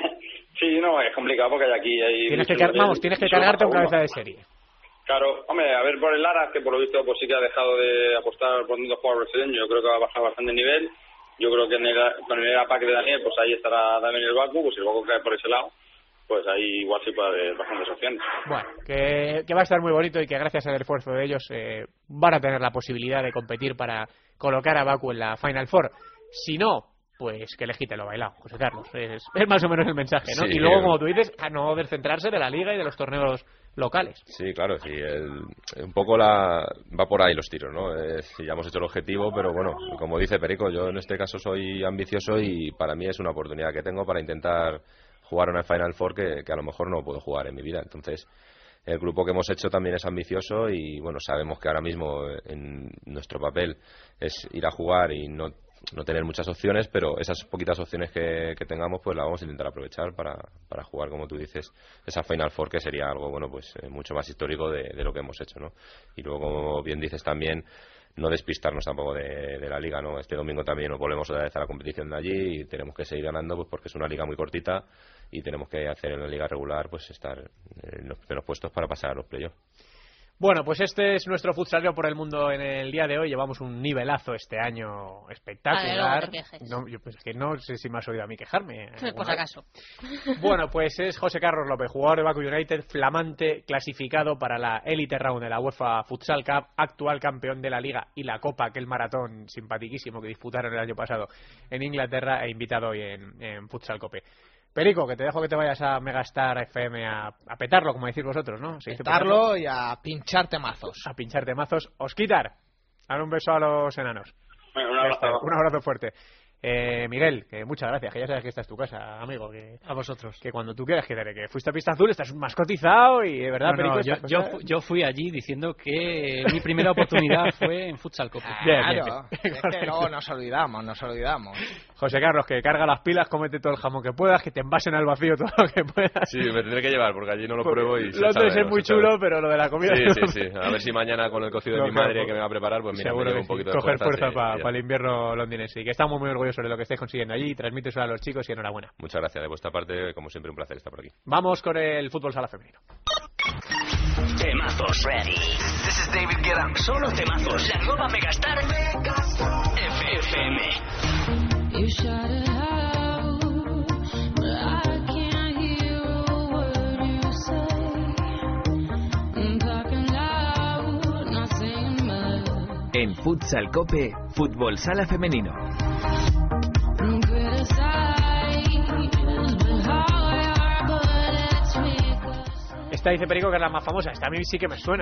S11: Sí, no, es complicado porque aquí hay...
S2: Tienes que, car vamos, tienes que cargarte un cabeza de serie.
S11: Claro, hombre, a ver por el Lara, que por lo visto pues sí que ha dejado de apostar por un jugador brasileño. Yo creo que va a bajar bastante nivel. Yo creo que en el, con el A P A C de Daniel, pues ahí estará también el Baku, pues si el Baku cae por ese lado, pues ahí igual sí puede haber bastantes opciones.
S2: Bueno, que, que va a estar muy bonito y que gracias al esfuerzo de ellos eh, van a tener la posibilidad de competir para colocar a Baku en la Final Four. Si no, pues que les quite lo bailado, José Carlos. Es, es más o menos el mensaje, ¿no? Sí, y luego, como tú dices, a no descentrarse de la Liga y de los torneos locales.
S7: Sí, claro, sí. El, un poco la va por ahí los tiros, ¿no? Eh, sí, ya hemos hecho el objetivo, pero bueno, como dice Perico, yo en este caso soy ambicioso y para mí es una oportunidad que tengo para intentar jugar una Final Four que, que a lo mejor no puedo jugar en mi vida. Entonces, el grupo que hemos hecho también es ambicioso y, bueno, sabemos que ahora mismo en nuestro papel es ir a jugar y no, no tener muchas opciones, pero esas poquitas opciones que, que tengamos, pues las vamos a intentar aprovechar para, para jugar, como tú dices, esa Final Four, que sería algo, bueno, pues eh, mucho más histórico de, de lo que hemos hecho, ¿no? Y luego, como bien dices también, no despistarnos tampoco de, de la liga, ¿no? Este domingo también nos volvemos otra vez a la competición de allí y tenemos que seguir ganando, pues porque es una liga muy cortita y tenemos que hacer en la liga regular pues estar en los primeros puestos para pasar a los playoffs.
S2: Bueno, pues este es nuestro futsalero por el mundo en el día de hoy. Llevamos un nivelazo este año espectacular.
S12: Vale,
S2: no, yo, pues es que no sé si me has oído a mí quejarme.
S12: Pues acaso.
S2: Bueno, pues es José Carlos López, jugador de Baku United, flamante, clasificado para la Elite Round de la UEFA Futsal Cup, actual campeón de la Liga y la Copa, aquel maratón simpaticísimo que disputaron el año pasado en Inglaterra, e invitado hoy en, en Futsal Cope. Perico, que te dejo que te vayas a Megastar F M a, a petarlo, como decís vosotros, ¿no?
S6: ¿Se petarlo y a pinchar temazos.
S2: A pinchar temazos. Osquitar, dar un beso a los enanos.
S11: Bueno, un abrazo.
S2: Este, un abrazo fuerte. Eh, Miguel, que muchas gracias, que ya sabes que esta es tu casa, amigo. Que,
S4: a vosotros.
S2: Que cuando tú quieras, que, que fuiste a Pista Azul, estás más cotizado y de verdad,
S4: no,
S2: Perico...
S4: No, yo, yo, fu yo fui allí diciendo que mi primera oportunidad fue en Futsal Cope.
S6: Bien, bien, bien. Es que luego nos olvidamos, nos olvidamos.
S2: José Carlos, que carga las pilas, cómete todo el jamón que puedas, que te envasen al vacío todo lo que puedas.
S7: Sí, me tendré que llevar, porque allí no lo
S2: porque
S7: pruebo y...
S2: Londres es muy chulo, pero lo de la comida...
S7: Sí, sí, sí. A ver si mañana con el cocido de mi madre que me va a preparar, pues mira,
S2: seguro
S7: me llevo
S2: que
S7: un poquito
S2: sí.
S7: de
S2: Coger
S7: fuerza,
S2: fuerza
S7: sí,
S2: para
S7: sí,
S2: pa el invierno londinense. Y que estamos muy orgullosos de lo que estáis consiguiendo allí y transmíteselo a los chicos y enhorabuena.
S7: Muchas gracias de vuestra parte, como siempre un placer estar por aquí.
S2: Vamos con el fútbol sala femenino.
S3: Temazos ready. This is David Guetta. Solo temazos. La nueva Megastar F M.
S10: You shout it out, but I can't hear a word you say. I'm talking loud, not saying much.
S1: En Futsal Cope, fútbol sala femenino.
S2: Esta dice Perico que es la más famosa. Esta a mí sí que me suena.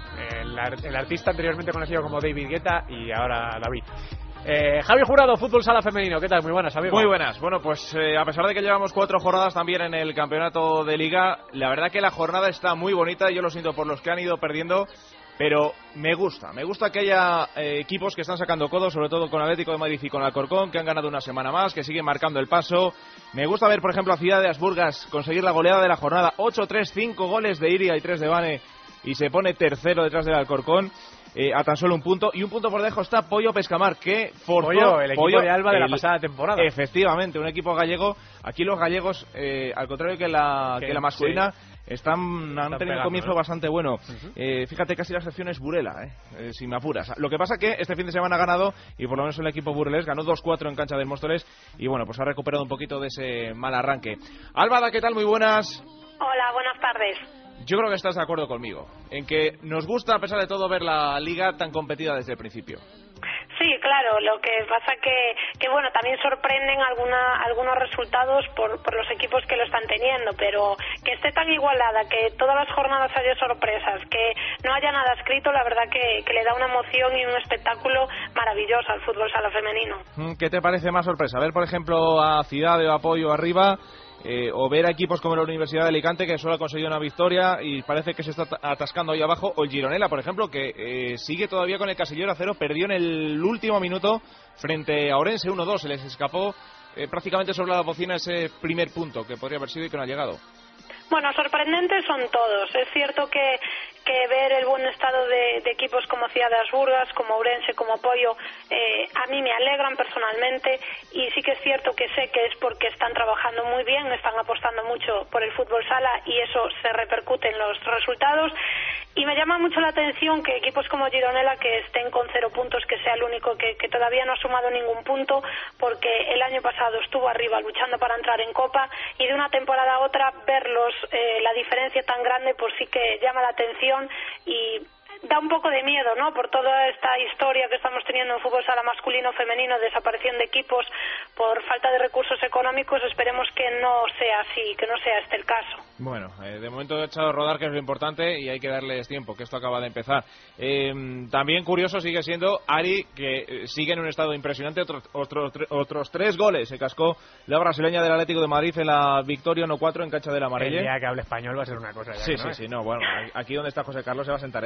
S2: El, el artista anteriormente conocido como David Guetta y ahora David. Eh, Javi Jurado, fútbol sala femenino. ¿Qué tal? Muy buenas, amigo.
S8: Muy buenas. Bueno, pues eh, a pesar de que llevamos cuatro jornadas también en el campeonato de Liga, la verdad que la jornada está muy bonita. Yo lo siento por los que han ido perdiendo, pero me gusta. Me gusta que haya eh, equipos que están sacando codos, sobre todo con Atlético de Madrid y con Alcorcón, que han ganado una semana más, que siguen marcando el paso. Me gusta ver, por ejemplo, a Ciudad de Asburgas conseguir la goleada de la jornada. ocho tres, cinco goles de Iria y tres de Bane, y se pone tercero detrás del Alcorcón. Eh, a tan solo un punto, y un punto por debajo está Pollo Pescamar, que forzó
S2: Pollo, el equipo
S8: Pollo,
S2: de Alba de
S8: el,
S2: la pasada temporada.
S8: Efectivamente, un equipo gallego. Aquí los gallegos, eh, al contrario que la, que, que la masculina, sí, están, han están tenido pegando, un comienzo, ¿no?, bastante bueno. Uh-huh. eh, fíjate, casi la sección es Burela, eh, eh, si me apuras. Lo que pasa que este fin de semana ha ganado, y por lo menos el equipo burelés ganó dos cuatro en cancha del Móstoles, y bueno, pues ha recuperado un poquito de ese mal arranque. Álvada, ¿qué tal? Muy buenas.
S13: Hola, buenas tardes.
S8: Yo creo que estás de acuerdo conmigo en que nos gusta, a pesar de todo, ver la liga tan competida desde el principio.
S13: Sí, claro, lo que pasa que, que bueno, también sorprenden alguna, algunos resultados por, por los equipos que lo están teniendo, pero que esté tan igualada, que todas las jornadas haya sorpresas, que no haya nada escrito, la verdad que, que le da una emoción y un espectáculo maravilloso al fútbol sala femenino.
S8: ¿Qué te parece más sorpresa? Ver, por ejemplo, a Ciudad de Apoyo arriba, Eh, o ver a equipos como la Universidad de Alicante, que solo ha conseguido una victoria y parece que se está atascando ahí abajo, o el Gironella, por ejemplo, que eh, sigue todavía con el casillero a cero, perdió en el último minuto frente a Orense uno dos, se les escapó eh, prácticamente sobre la bocina ese primer punto que podría haber sido y que no ha llegado.
S13: Bueno, sorprendentes son todos. Es cierto que, que ver el buen estado de, de equipos como Ciudad de Asburgas, como Ourense, como Pollo, eh, a mí me alegran personalmente, y sí que es cierto que sé que es porque están trabajando muy bien, están apostando mucho por el fútbol sala y eso se repercute en los resultados. Y me llama mucho la atención que equipos como Gironella, que estén con cero puntos, que sea el único que, que todavía no ha sumado ningún punto, porque el año pasado estuvo arriba luchando para entrar en Copa, y de una temporada a otra verlos, eh, la diferencia tan grande, pues sí que llama la atención y da un poco de miedo, ¿no?, por toda esta historia que estamos teniendo en fútbol sala masculino, femenino, desaparición de equipos por falta de recursos económicos. Esperemos que no sea así, que no sea este el caso.
S8: Bueno, eh, de momento he echado a rodar, que es lo importante, y hay que darles tiempo, que esto acaba de empezar. Eh, también curioso sigue siendo Ari, que eh, sigue en un estado impresionante, otros, otros, otros tres goles se cascó la brasileña del Atlético de Madrid en la victoria uno cuatro en cancha de la Amarelle.
S2: El día que hable español va a ser una cosa ya.
S8: Sí,
S2: que no
S8: sí,
S2: es.
S8: sí, no, bueno, aquí donde está José Carlos se va a sentar ella, o sea,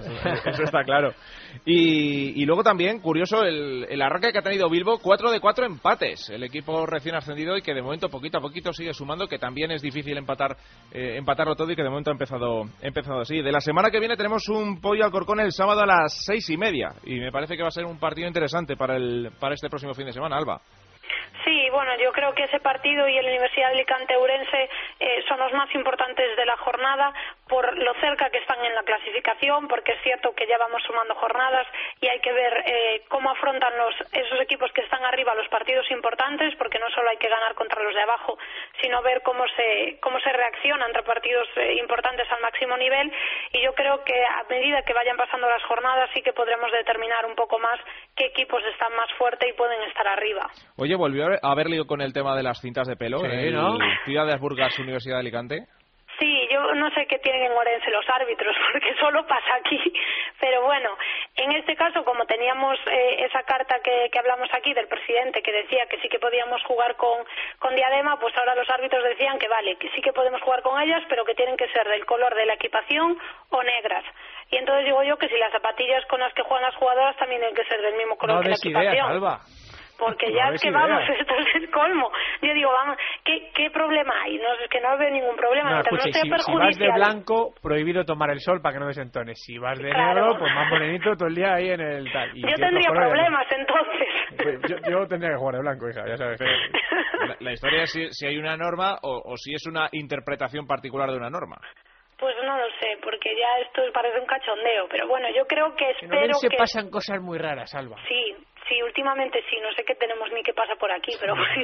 S8: eso está claro. Y, y luego también, curioso, el, el arranque que ha tenido Bilbo, cuatro de cuatro empates. El equipo recién ascendido y que de momento poquito a poquito sigue sumando, que también es difícil empatar eh, empatarlo todo y que de momento ha empezado, ha empezado así. De la semana que viene tenemos un Pollo Alcorcón el sábado a las seis y media y me parece que va a ser un partido interesante para, el, para este próximo fin de semana, Alba.
S13: Sí, bueno, yo creo que ese partido y el Universidad de Alicante Ourense eh, son los más importantes de la jornada por lo cerca que están en la clasificación, porque es cierto que ya vamos sumando jornadas y hay que ver eh, cómo afrontan los esos equipos que están arriba los partidos importantes, porque no solo hay que ganar contra los de abajo, sino ver cómo se cómo se reacciona entre partidos eh, importantes al máximo nivel, y yo creo que a medida que vayan pasando las jornadas sí que podremos determinar un poco más qué equipos están más fuertes y pueden estar arriba.
S8: Oye, volvió a haber lío con el tema de las cintas de pelo,
S2: sí,
S8: el
S2: ¿no?
S8: Ciudad de Asburgas, Universidad de Alicante.
S13: Sí, yo no sé qué tienen en Orense los árbitros, porque solo pasa aquí. Pero bueno, en este caso, como teníamos eh, esa carta que, que hablamos aquí del presidente que decía que sí que podíamos jugar con, con diadema, pues ahora los árbitros decían que vale, que sí que podemos jugar con ellas, pero que tienen que ser del color de la equipación o negras. Y entonces digo yo que si las zapatillas con las que juegan las jugadoras también tienen que ser del mismo color
S2: no
S13: que la equipación.
S2: Ideas, Alba.
S13: Porque ya
S2: no
S13: es que
S2: idea.
S13: vamos, esto es el colmo. Yo digo, vamos, ¿qué, qué problema hay? No, es que no veo ningún problema.
S2: No,
S13: Mientras
S2: escuche,
S13: no sea
S2: si, si vas de
S13: perjudicial.
S2: blanco, prohibido tomar el sol para que no desentones. Si vas de
S13: Claro.
S2: negro, pues más morenito todo el día ahí en el tal. Y
S13: Yo
S2: si
S13: tendría
S2: otros colores,
S13: problemas entonces.
S2: Pues yo, yo tendría que jugar de blanco, hija, ya sabes.
S8: La, la historia es si, si hay una norma o, o si es una interpretación particular de una norma.
S13: Pues no lo sé, porque ya esto parece un cachondeo. Pero bueno, yo creo que
S2: En
S13: espero
S2: Orense
S13: que...
S2: pasan cosas muy raras, Alba.
S13: Sí, sí, últimamente sí. No sé qué tenemos ni qué pasa por aquí, pero bueno...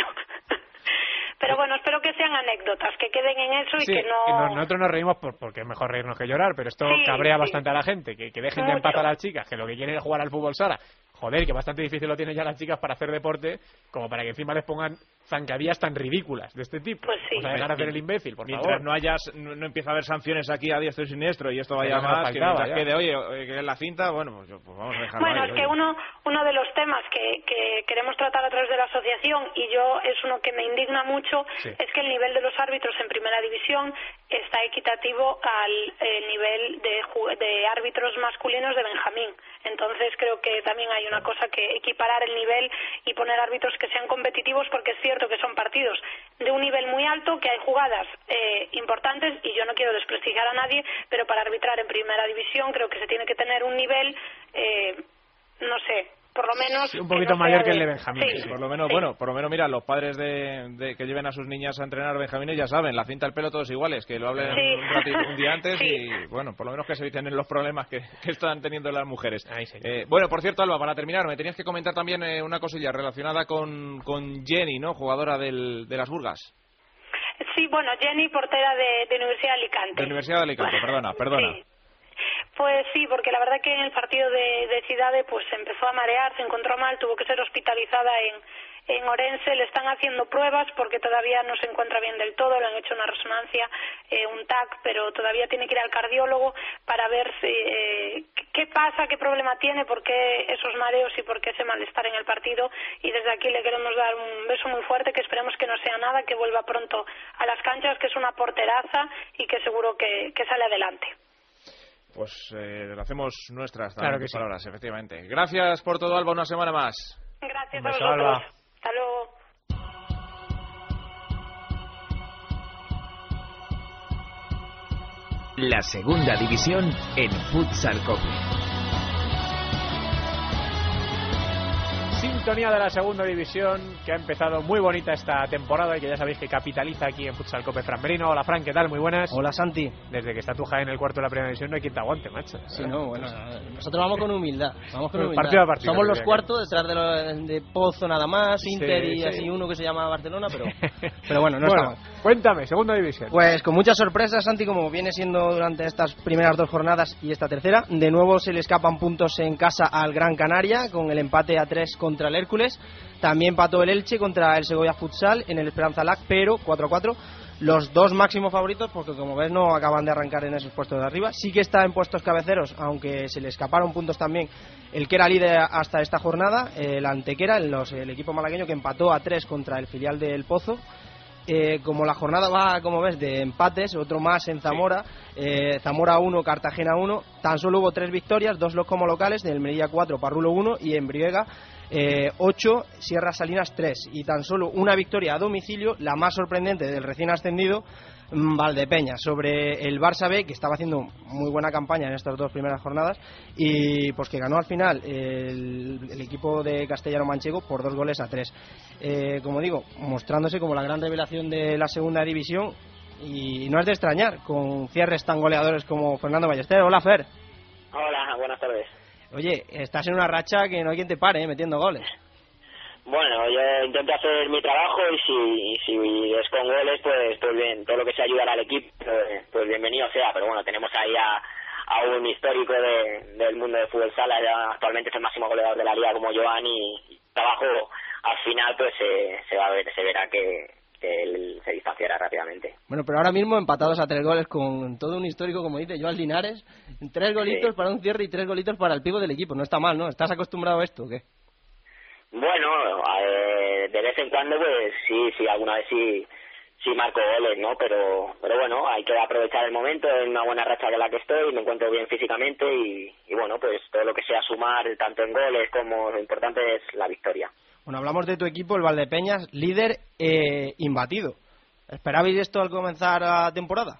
S13: Pero bueno, espero que sean anécdotas, que queden en eso y
S2: Sí,
S13: que
S2: que
S13: no...
S2: no- nosotros nos reímos por, porque es mejor reírnos que llorar, pero esto
S13: Sí,
S2: cabrea
S13: sí.
S2: bastante a la gente, que, que dejen de
S13: Mucho.
S2: empatar a las chicas, que lo que quieren es jugar al fútbol sala. Joder, que bastante difícil lo tienen ya las chicas para hacer deporte, como para que encima les pongan zancadillas tan ridículas de este tipo.
S13: Pues sí.
S2: O sea, dejar de hacer el imbécil, por
S8: Mientras
S2: favor.
S8: no haya, no, no empieza a haber sanciones aquí a diestro y siniestro y esto vaya
S2: Pero no
S8: más, que
S2: faltaba,
S8: mientras
S2: ya.
S8: quede, oye, oye, que es la cinta, bueno, pues, yo- pues vamos a dejarlo
S13: Bueno,
S8: ahí,
S13: es que
S8: oye.
S13: uno uno de los temas que, que queremos tratar a través de la asociación, y yo es uno que me indigna mucho,
S2: Sí.
S13: es que el nivel de los árbitros en primera división está equitativo al eh, nivel de, ju- de árbitros masculinos de Benjamín. Entonces creo que también hay una cosa que equiparar el nivel y poner árbitros que sean competitivos, porque es cierto que son partidos de un nivel muy alto, que hay jugadas eh, importantes, y yo no quiero desprestigiar a nadie, pero para arbitrar en primera división creo que se tiene que tener un nivel, eh, no sé, por lo menos...
S2: Sí, un poquito
S13: no sea
S2: mayor que el de Benjamín,
S13: Sí,
S2: sí.
S8: Por lo menos,
S13: sí.
S8: bueno, por lo menos, mira, los padres de, de que lleven a sus niñas a entrenar benjamines ya saben, la cinta al pelo todos iguales, que lo hablen
S13: Sí.
S8: un, ratito, un día antes
S13: Sí.
S8: y, bueno, por lo menos que se eviten los problemas que, que están teniendo las mujeres.
S2: Ay, señor.
S8: Eh, bueno, por cierto, Alba, para terminar, me tenías que comentar también eh, una cosilla relacionada con, con Jenny, ¿no? Jugadora del, de las Burgas.
S13: Sí, bueno, Jenny, portera de, de Universidad de Alicante.
S8: De Universidad de Alicante, perdona, perdona.
S13: Sí. Pues sí, porque la verdad que en el partido de, de Cidade pues se empezó a marear, se encontró mal, tuvo que ser hospitalizada en, en Orense. Le están haciendo pruebas porque todavía no se encuentra bien del todo, le han hecho una resonancia, eh, un T A C, pero todavía tiene que ir al cardiólogo para ver si, eh, qué pasa, qué problema tiene, por qué esos mareos y por qué ese malestar en el partido. Y desde aquí le queremos dar un beso muy fuerte, que esperemos que no sea nada, que vuelva pronto a las canchas, que es una porteraza y que seguro que, que sale adelante.
S8: Pues eh, lo hacemos nuestras
S2: Claro
S8: también
S2: que
S8: tus
S2: sí.
S8: palabras, efectivamente. Gracias por todo, Alba, una semana más.
S13: Gracias
S2: Un
S13: a
S2: beso,
S13: vosotros.
S2: Alba.
S13: Hasta luego.
S1: La segunda división en Futsal Cope.
S2: Sintonía de la segunda división, que ha empezado muy bonita esta temporada y que ya sabéis que capitaliza aquí en Futsal Cope Fran Merino. Hola Fran, ¿qué tal? Muy buenas.
S14: Hola Santi.
S2: Desde que está tu Jaén en el cuarto de la primera división no hay quien te aguante, macho.
S14: Sí, no, bueno, nosotros vamos con humildad. Vamos con
S2: Bueno,
S14: humildad.
S2: partido a partido,
S14: Somos los
S2: diría
S14: cuartos detrás de, lo- de Pozo nada más, Inter
S2: Sí,
S14: y
S2: sí.
S14: así uno que se llama Barcelona, pero, pero bueno, no
S2: Bueno,
S14: estamos.
S2: cuéntame, segunda división.
S14: Pues con muchas sorpresas, Santi, como viene siendo durante estas primeras dos jornadas y esta tercera. De nuevo se le escapan puntos en casa al Gran Canaria con el empate a tres contra el Hércules. También empató el Elche contra el Segovia Futsal en el Esperanza Lac, pero cuatro a cuatro. Los dos máximos favoritos, porque como ves no acaban de arrancar en esos puestos de arriba. Sí que está en puestos cabeceros, aunque se le escaparon puntos también el que era líder hasta esta jornada, el Antequera, el, los- el equipo malagueño que empató a tres contra el filial del Pozo. eh, como la jornada va, como ves, de empates, otro más en Zamora, eh, Zamora uno, Cartagena uno, tan solo hubo tres victorias, dos los como locales, del Melilla cuatro, Parrulo uno y en Briega eh, ocho, Sierra Salinas tres, y tan solo una victoria a domicilio, la más sorprendente del recién ascendido, Valdepeñas, sobre el Barça B, que estaba haciendo muy buena campaña en estas dos primeras jornadas y pues que ganó al final el, el equipo de Castellano Manchego por dos goles a tres. Eh, como digo, mostrándose como la gran revelación de la segunda división, y no es de extrañar con cierres tan goleadores como Fernando Ballester. Hola, Fer.
S15: Hola, buenas tardes.
S14: Oye, estás en una racha que no hay quien te pare, ¿eh? Metiendo goles.
S15: Bueno, yo intento hacer mi trabajo y si, si es con goles, pues pues bien, todo lo que sea ayudar al equipo, pues, pues bienvenido sea. Pero bueno, tenemos ahí a, a un histórico de, del mundo del fútbol sala, ya actualmente es el máximo goleador de la liga como Joan, y trabajo al final pues se, se va a ver, se verá que, que él se distanciará rápidamente.
S14: Bueno, pero ahora mismo empatados a tres goles con todo un histórico, como dice Joan Linares, tres golitos sí. para un cierre y tres golitos para el pivo del equipo. No está mal, ¿no? ¿Estás acostumbrado a esto o qué?
S15: Bueno, eh, de vez en cuando pues sí, sí, alguna vez sí sí marco goles, ¿no? Pero pero bueno, hay que aprovechar el momento, en una buena racha de la que estoy, me encuentro bien físicamente y, y bueno, pues todo lo que sea sumar, tanto en goles como lo importante es la victoria.
S14: Bueno, hablamos de tu equipo, el Valdepeñas, líder eh, imbatido. ¿Esperabais esto al comenzar la temporada?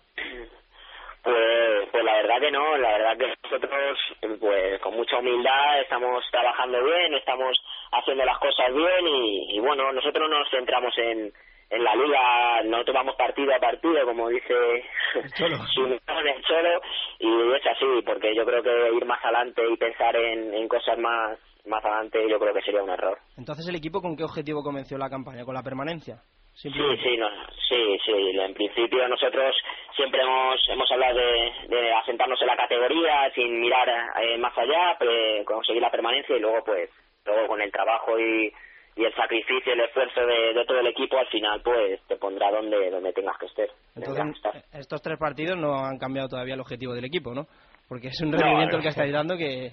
S15: Pues, pues la verdad que no, la verdad que nosotros pues con mucha humildad estamos trabajando bien, estamos haciendo las cosas bien y, y bueno, nosotros nos centramos en, en la liga, no tomamos partido a partido, como dice el Cholo, el Cholo, y es así, porque yo creo que ir más adelante y pensar en, en cosas más, más adelante yo creo que sería un error.
S14: Entonces, ¿el equipo con qué objetivo comenzó la campaña? ¿Con la permanencia?
S15: Sí, sí, no, sí, sí. En principio nosotros siempre hemos hemos hablado de, de asentarnos en la categoría sin mirar eh, más allá, pues, conseguir la permanencia y luego pues luego con el trabajo y, y el sacrificio, el esfuerzo de, de todo el equipo, al final pues te pondrá donde donde tengas que estar.
S14: Entonces, estos tres partidos no han cambiado todavía el objetivo del equipo, ¿no? Porque es un rendimiento no, el que estáis dando que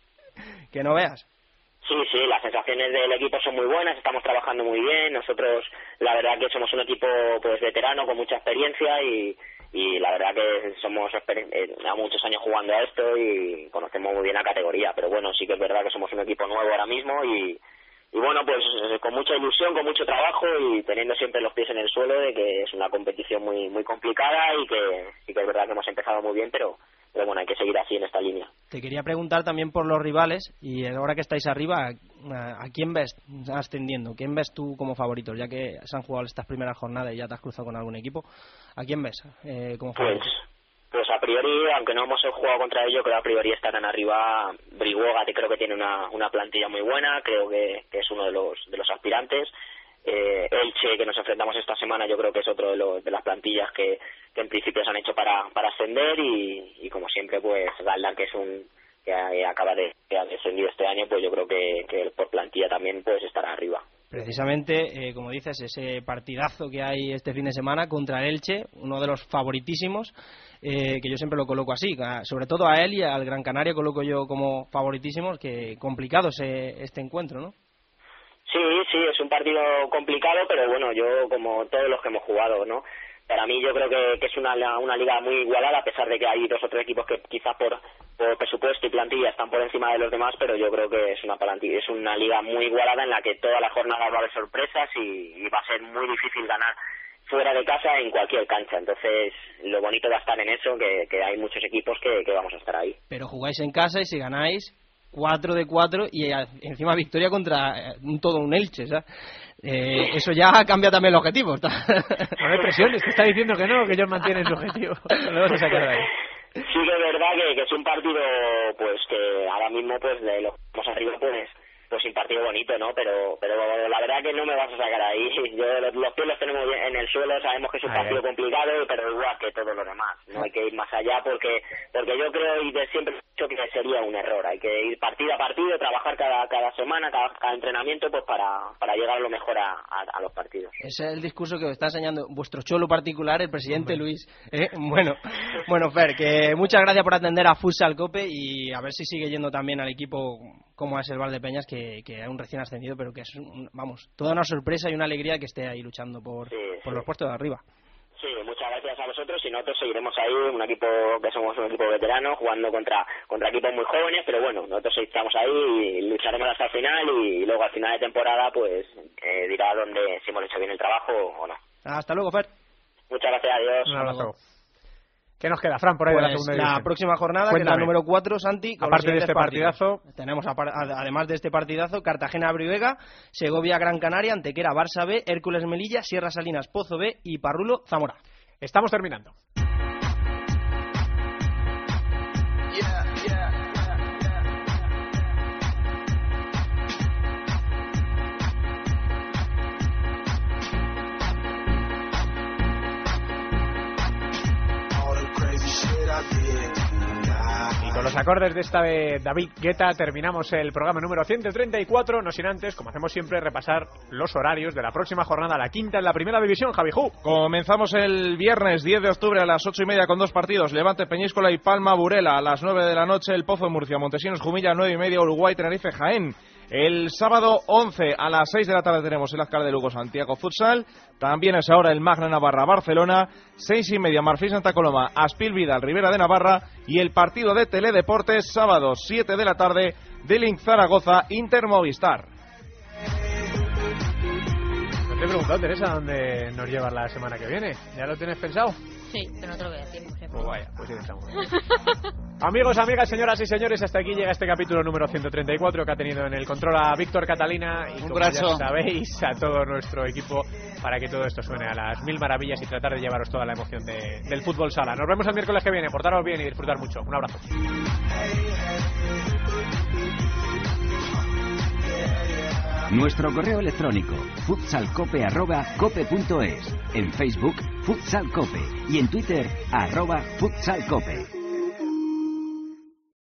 S14: que no veas.
S15: Sí, sí, las sensaciones del equipo son muy buenas, estamos trabajando muy bien, nosotros la verdad que somos un equipo pues veterano con mucha experiencia y, y la verdad que somos eh, a muchos años jugando a esto y conocemos muy bien la categoría, pero bueno, sí que es verdad que somos un equipo nuevo ahora mismo y, y bueno, pues con mucha ilusión, con mucho trabajo y teniendo siempre los pies en el suelo de que es una competición muy muy complicada y que sí que es verdad que hemos empezado muy bien, pero pero bueno, hay que seguir así en esta línea.
S14: Te quería preguntar también por los rivales y ahora que estáis arriba, ¿a, a quién ves ascendiendo? ¿Quién ves tú como favorito? Ya que se han jugado estas primeras jornadas y ya te has cruzado con algún equipo, ¿a quién ves eh, como favorito?
S15: Pues, pues a priori, aunque no hemos jugado contra ellos, creo que a priori estarán arriba Brihuega, que creo que tiene una, una plantilla muy buena, creo que, que es uno de los, de los aspirantes. Eh, Elche, que nos enfrentamos esta semana, yo creo que es otro de, los, de las plantillas que, que en principio se han hecho para, para ascender y, y como siempre pues Galdan, que es un que acaba de que ha descendido este año, pues yo creo que, que por plantilla también pues estará arriba.
S14: Precisamente, eh, como dices, ese partidazo que hay este fin de semana contra el Elche, uno de los favoritísimos, eh, que yo siempre lo coloco así, sobre todo a él y al Gran Canaria coloco yo como favoritísimos, que complicado se, este encuentro, ¿no?
S15: Sí, sí, es un partido complicado, pero bueno, yo como todos los que hemos jugado, ¿no? Para mí yo creo que, que es una, una liga muy igualada, a pesar de que hay dos o tres equipos que quizás por, por presupuesto y plantilla están por encima de los demás, pero yo creo que es una plantilla, es una liga muy igualada en la que todas las jornadas va a haber sorpresas y, y va a ser muy difícil ganar fuera de casa en cualquier cancha. Entonces lo bonito va a estar en eso, que, que hay muchos equipos que, que vamos a estar ahí.
S14: Pero jugáis en casa y si ganáis cuatro de cuatro y encima victoria contra un todo un Elche, ¿sabes? Eh, eso ya cambia también el objetivo.
S2: No hay presión, es que está diciendo que no, que ellos mantienen su objetivo. Lo vas a sacar de ahí.
S15: Sí que es verdad que, que es un partido pues que ahora mismo pues de los más arriba pues pues un partido bonito, ¿no? Pero pero la verdad que no me vas a sacar ahí. Yo los, los pies los tenemos en el suelo, sabemos que es un ay, partido ay. complicado, pero igual que todo lo demás. No hay que ir más allá porque porque yo creo y de siempre pienso que sería un error. Hay que ir partido a partido, trabajar cada cada semana, cada, cada entrenamiento, pues para, para llegar lo mejor a, a, a los partidos.
S14: Ese es el discurso que os está enseñando vuestro cholo particular, el presidente Hombre. Luis. ¿eh? Bueno, bueno, Fer, que muchas gracias por atender a Futsal Cope y a ver si sigue yendo también al equipo como es el Valdepeñas, que, que es un recién ascendido, pero que es, un, vamos, toda una sorpresa y una alegría que esté ahí luchando por,
S15: sí,
S14: por
S15: sí.
S14: los puestos de arriba.
S15: Sí, muchas gracias a vosotros y nosotros seguiremos ahí, un equipo que somos un equipo veterano, jugando contra contra equipos muy jóvenes, pero bueno, nosotros estamos ahí y lucharemos hasta el final y luego al final de temporada pues eh, dirá dónde si hemos hecho bien el trabajo o no.
S14: Hasta luego, Fer.
S15: Muchas gracias, adiós.
S2: Un abrazo. ¿Qué nos queda, Fran, por ahí
S14: pues
S2: de la segunda división?
S14: La próxima jornada,
S2: Cuéntame.
S14: que es la número cuatro, Santi. Con
S2: Aparte de este
S14: partidos.
S2: partidazo.
S14: Tenemos, además de este partidazo, Cartagena-Brihuega, Segovia-Gran Canaria, Antequera-Barça B, Hércules-Melilla, Sierra Salinas-Pozo B y Parrulo-Zamora.
S2: Estamos terminando.
S10: Yeah, yeah.
S2: Y con los acordes de esta de David Guetta terminamos el programa número ciento treinta y cuatro, no sin antes, como hacemos siempre, repasar los horarios de la próxima jornada, la quinta en la primera división. Javi Ju.
S8: Comenzamos el viernes diez de octubre a las ocho y media con dos partidos: Levante Peñíscola y Palma Burela. A las nueve de la noche el Pozo Murcia, Montesinos Jumilla, nueve y media Uruguay Tenerife Jaén. El sábado once a las seis de la tarde tenemos el Azcar de Lugo Santiago Futsal. También es ahora el Magna Navarra Barcelona. Seis y media Marfil Santa Coloma Aspil Vidal Ribera de Navarra. Y el partido de Teledeportes sábado siete de la tarde de Link Zaragoza Inter Movistar.
S2: No te he preguntado, Teresa, dónde nos llevas la semana que viene. ¿Ya lo tienes pensado?
S12: Sí, pero no te lo voy a decir.
S2: Pues vaya, pues sí, estamos. Amigos, amigas, señoras y señores, hasta aquí llega este capítulo número ciento treinta y cuatro que ha tenido en el control a Víctor Catalina y, como ya sabéis, a todo nuestro equipo para que todo esto suene a las mil maravillas y tratar de llevaros toda la emoción de, del fútbol sala. Nos vemos el miércoles que viene. Portaros bien y disfrutar mucho. Un abrazo.
S1: Nuestro correo electrónico futsalcope arroba cope punto es, en Facebook Futsal Cope y en Twitter arroba futsalcope.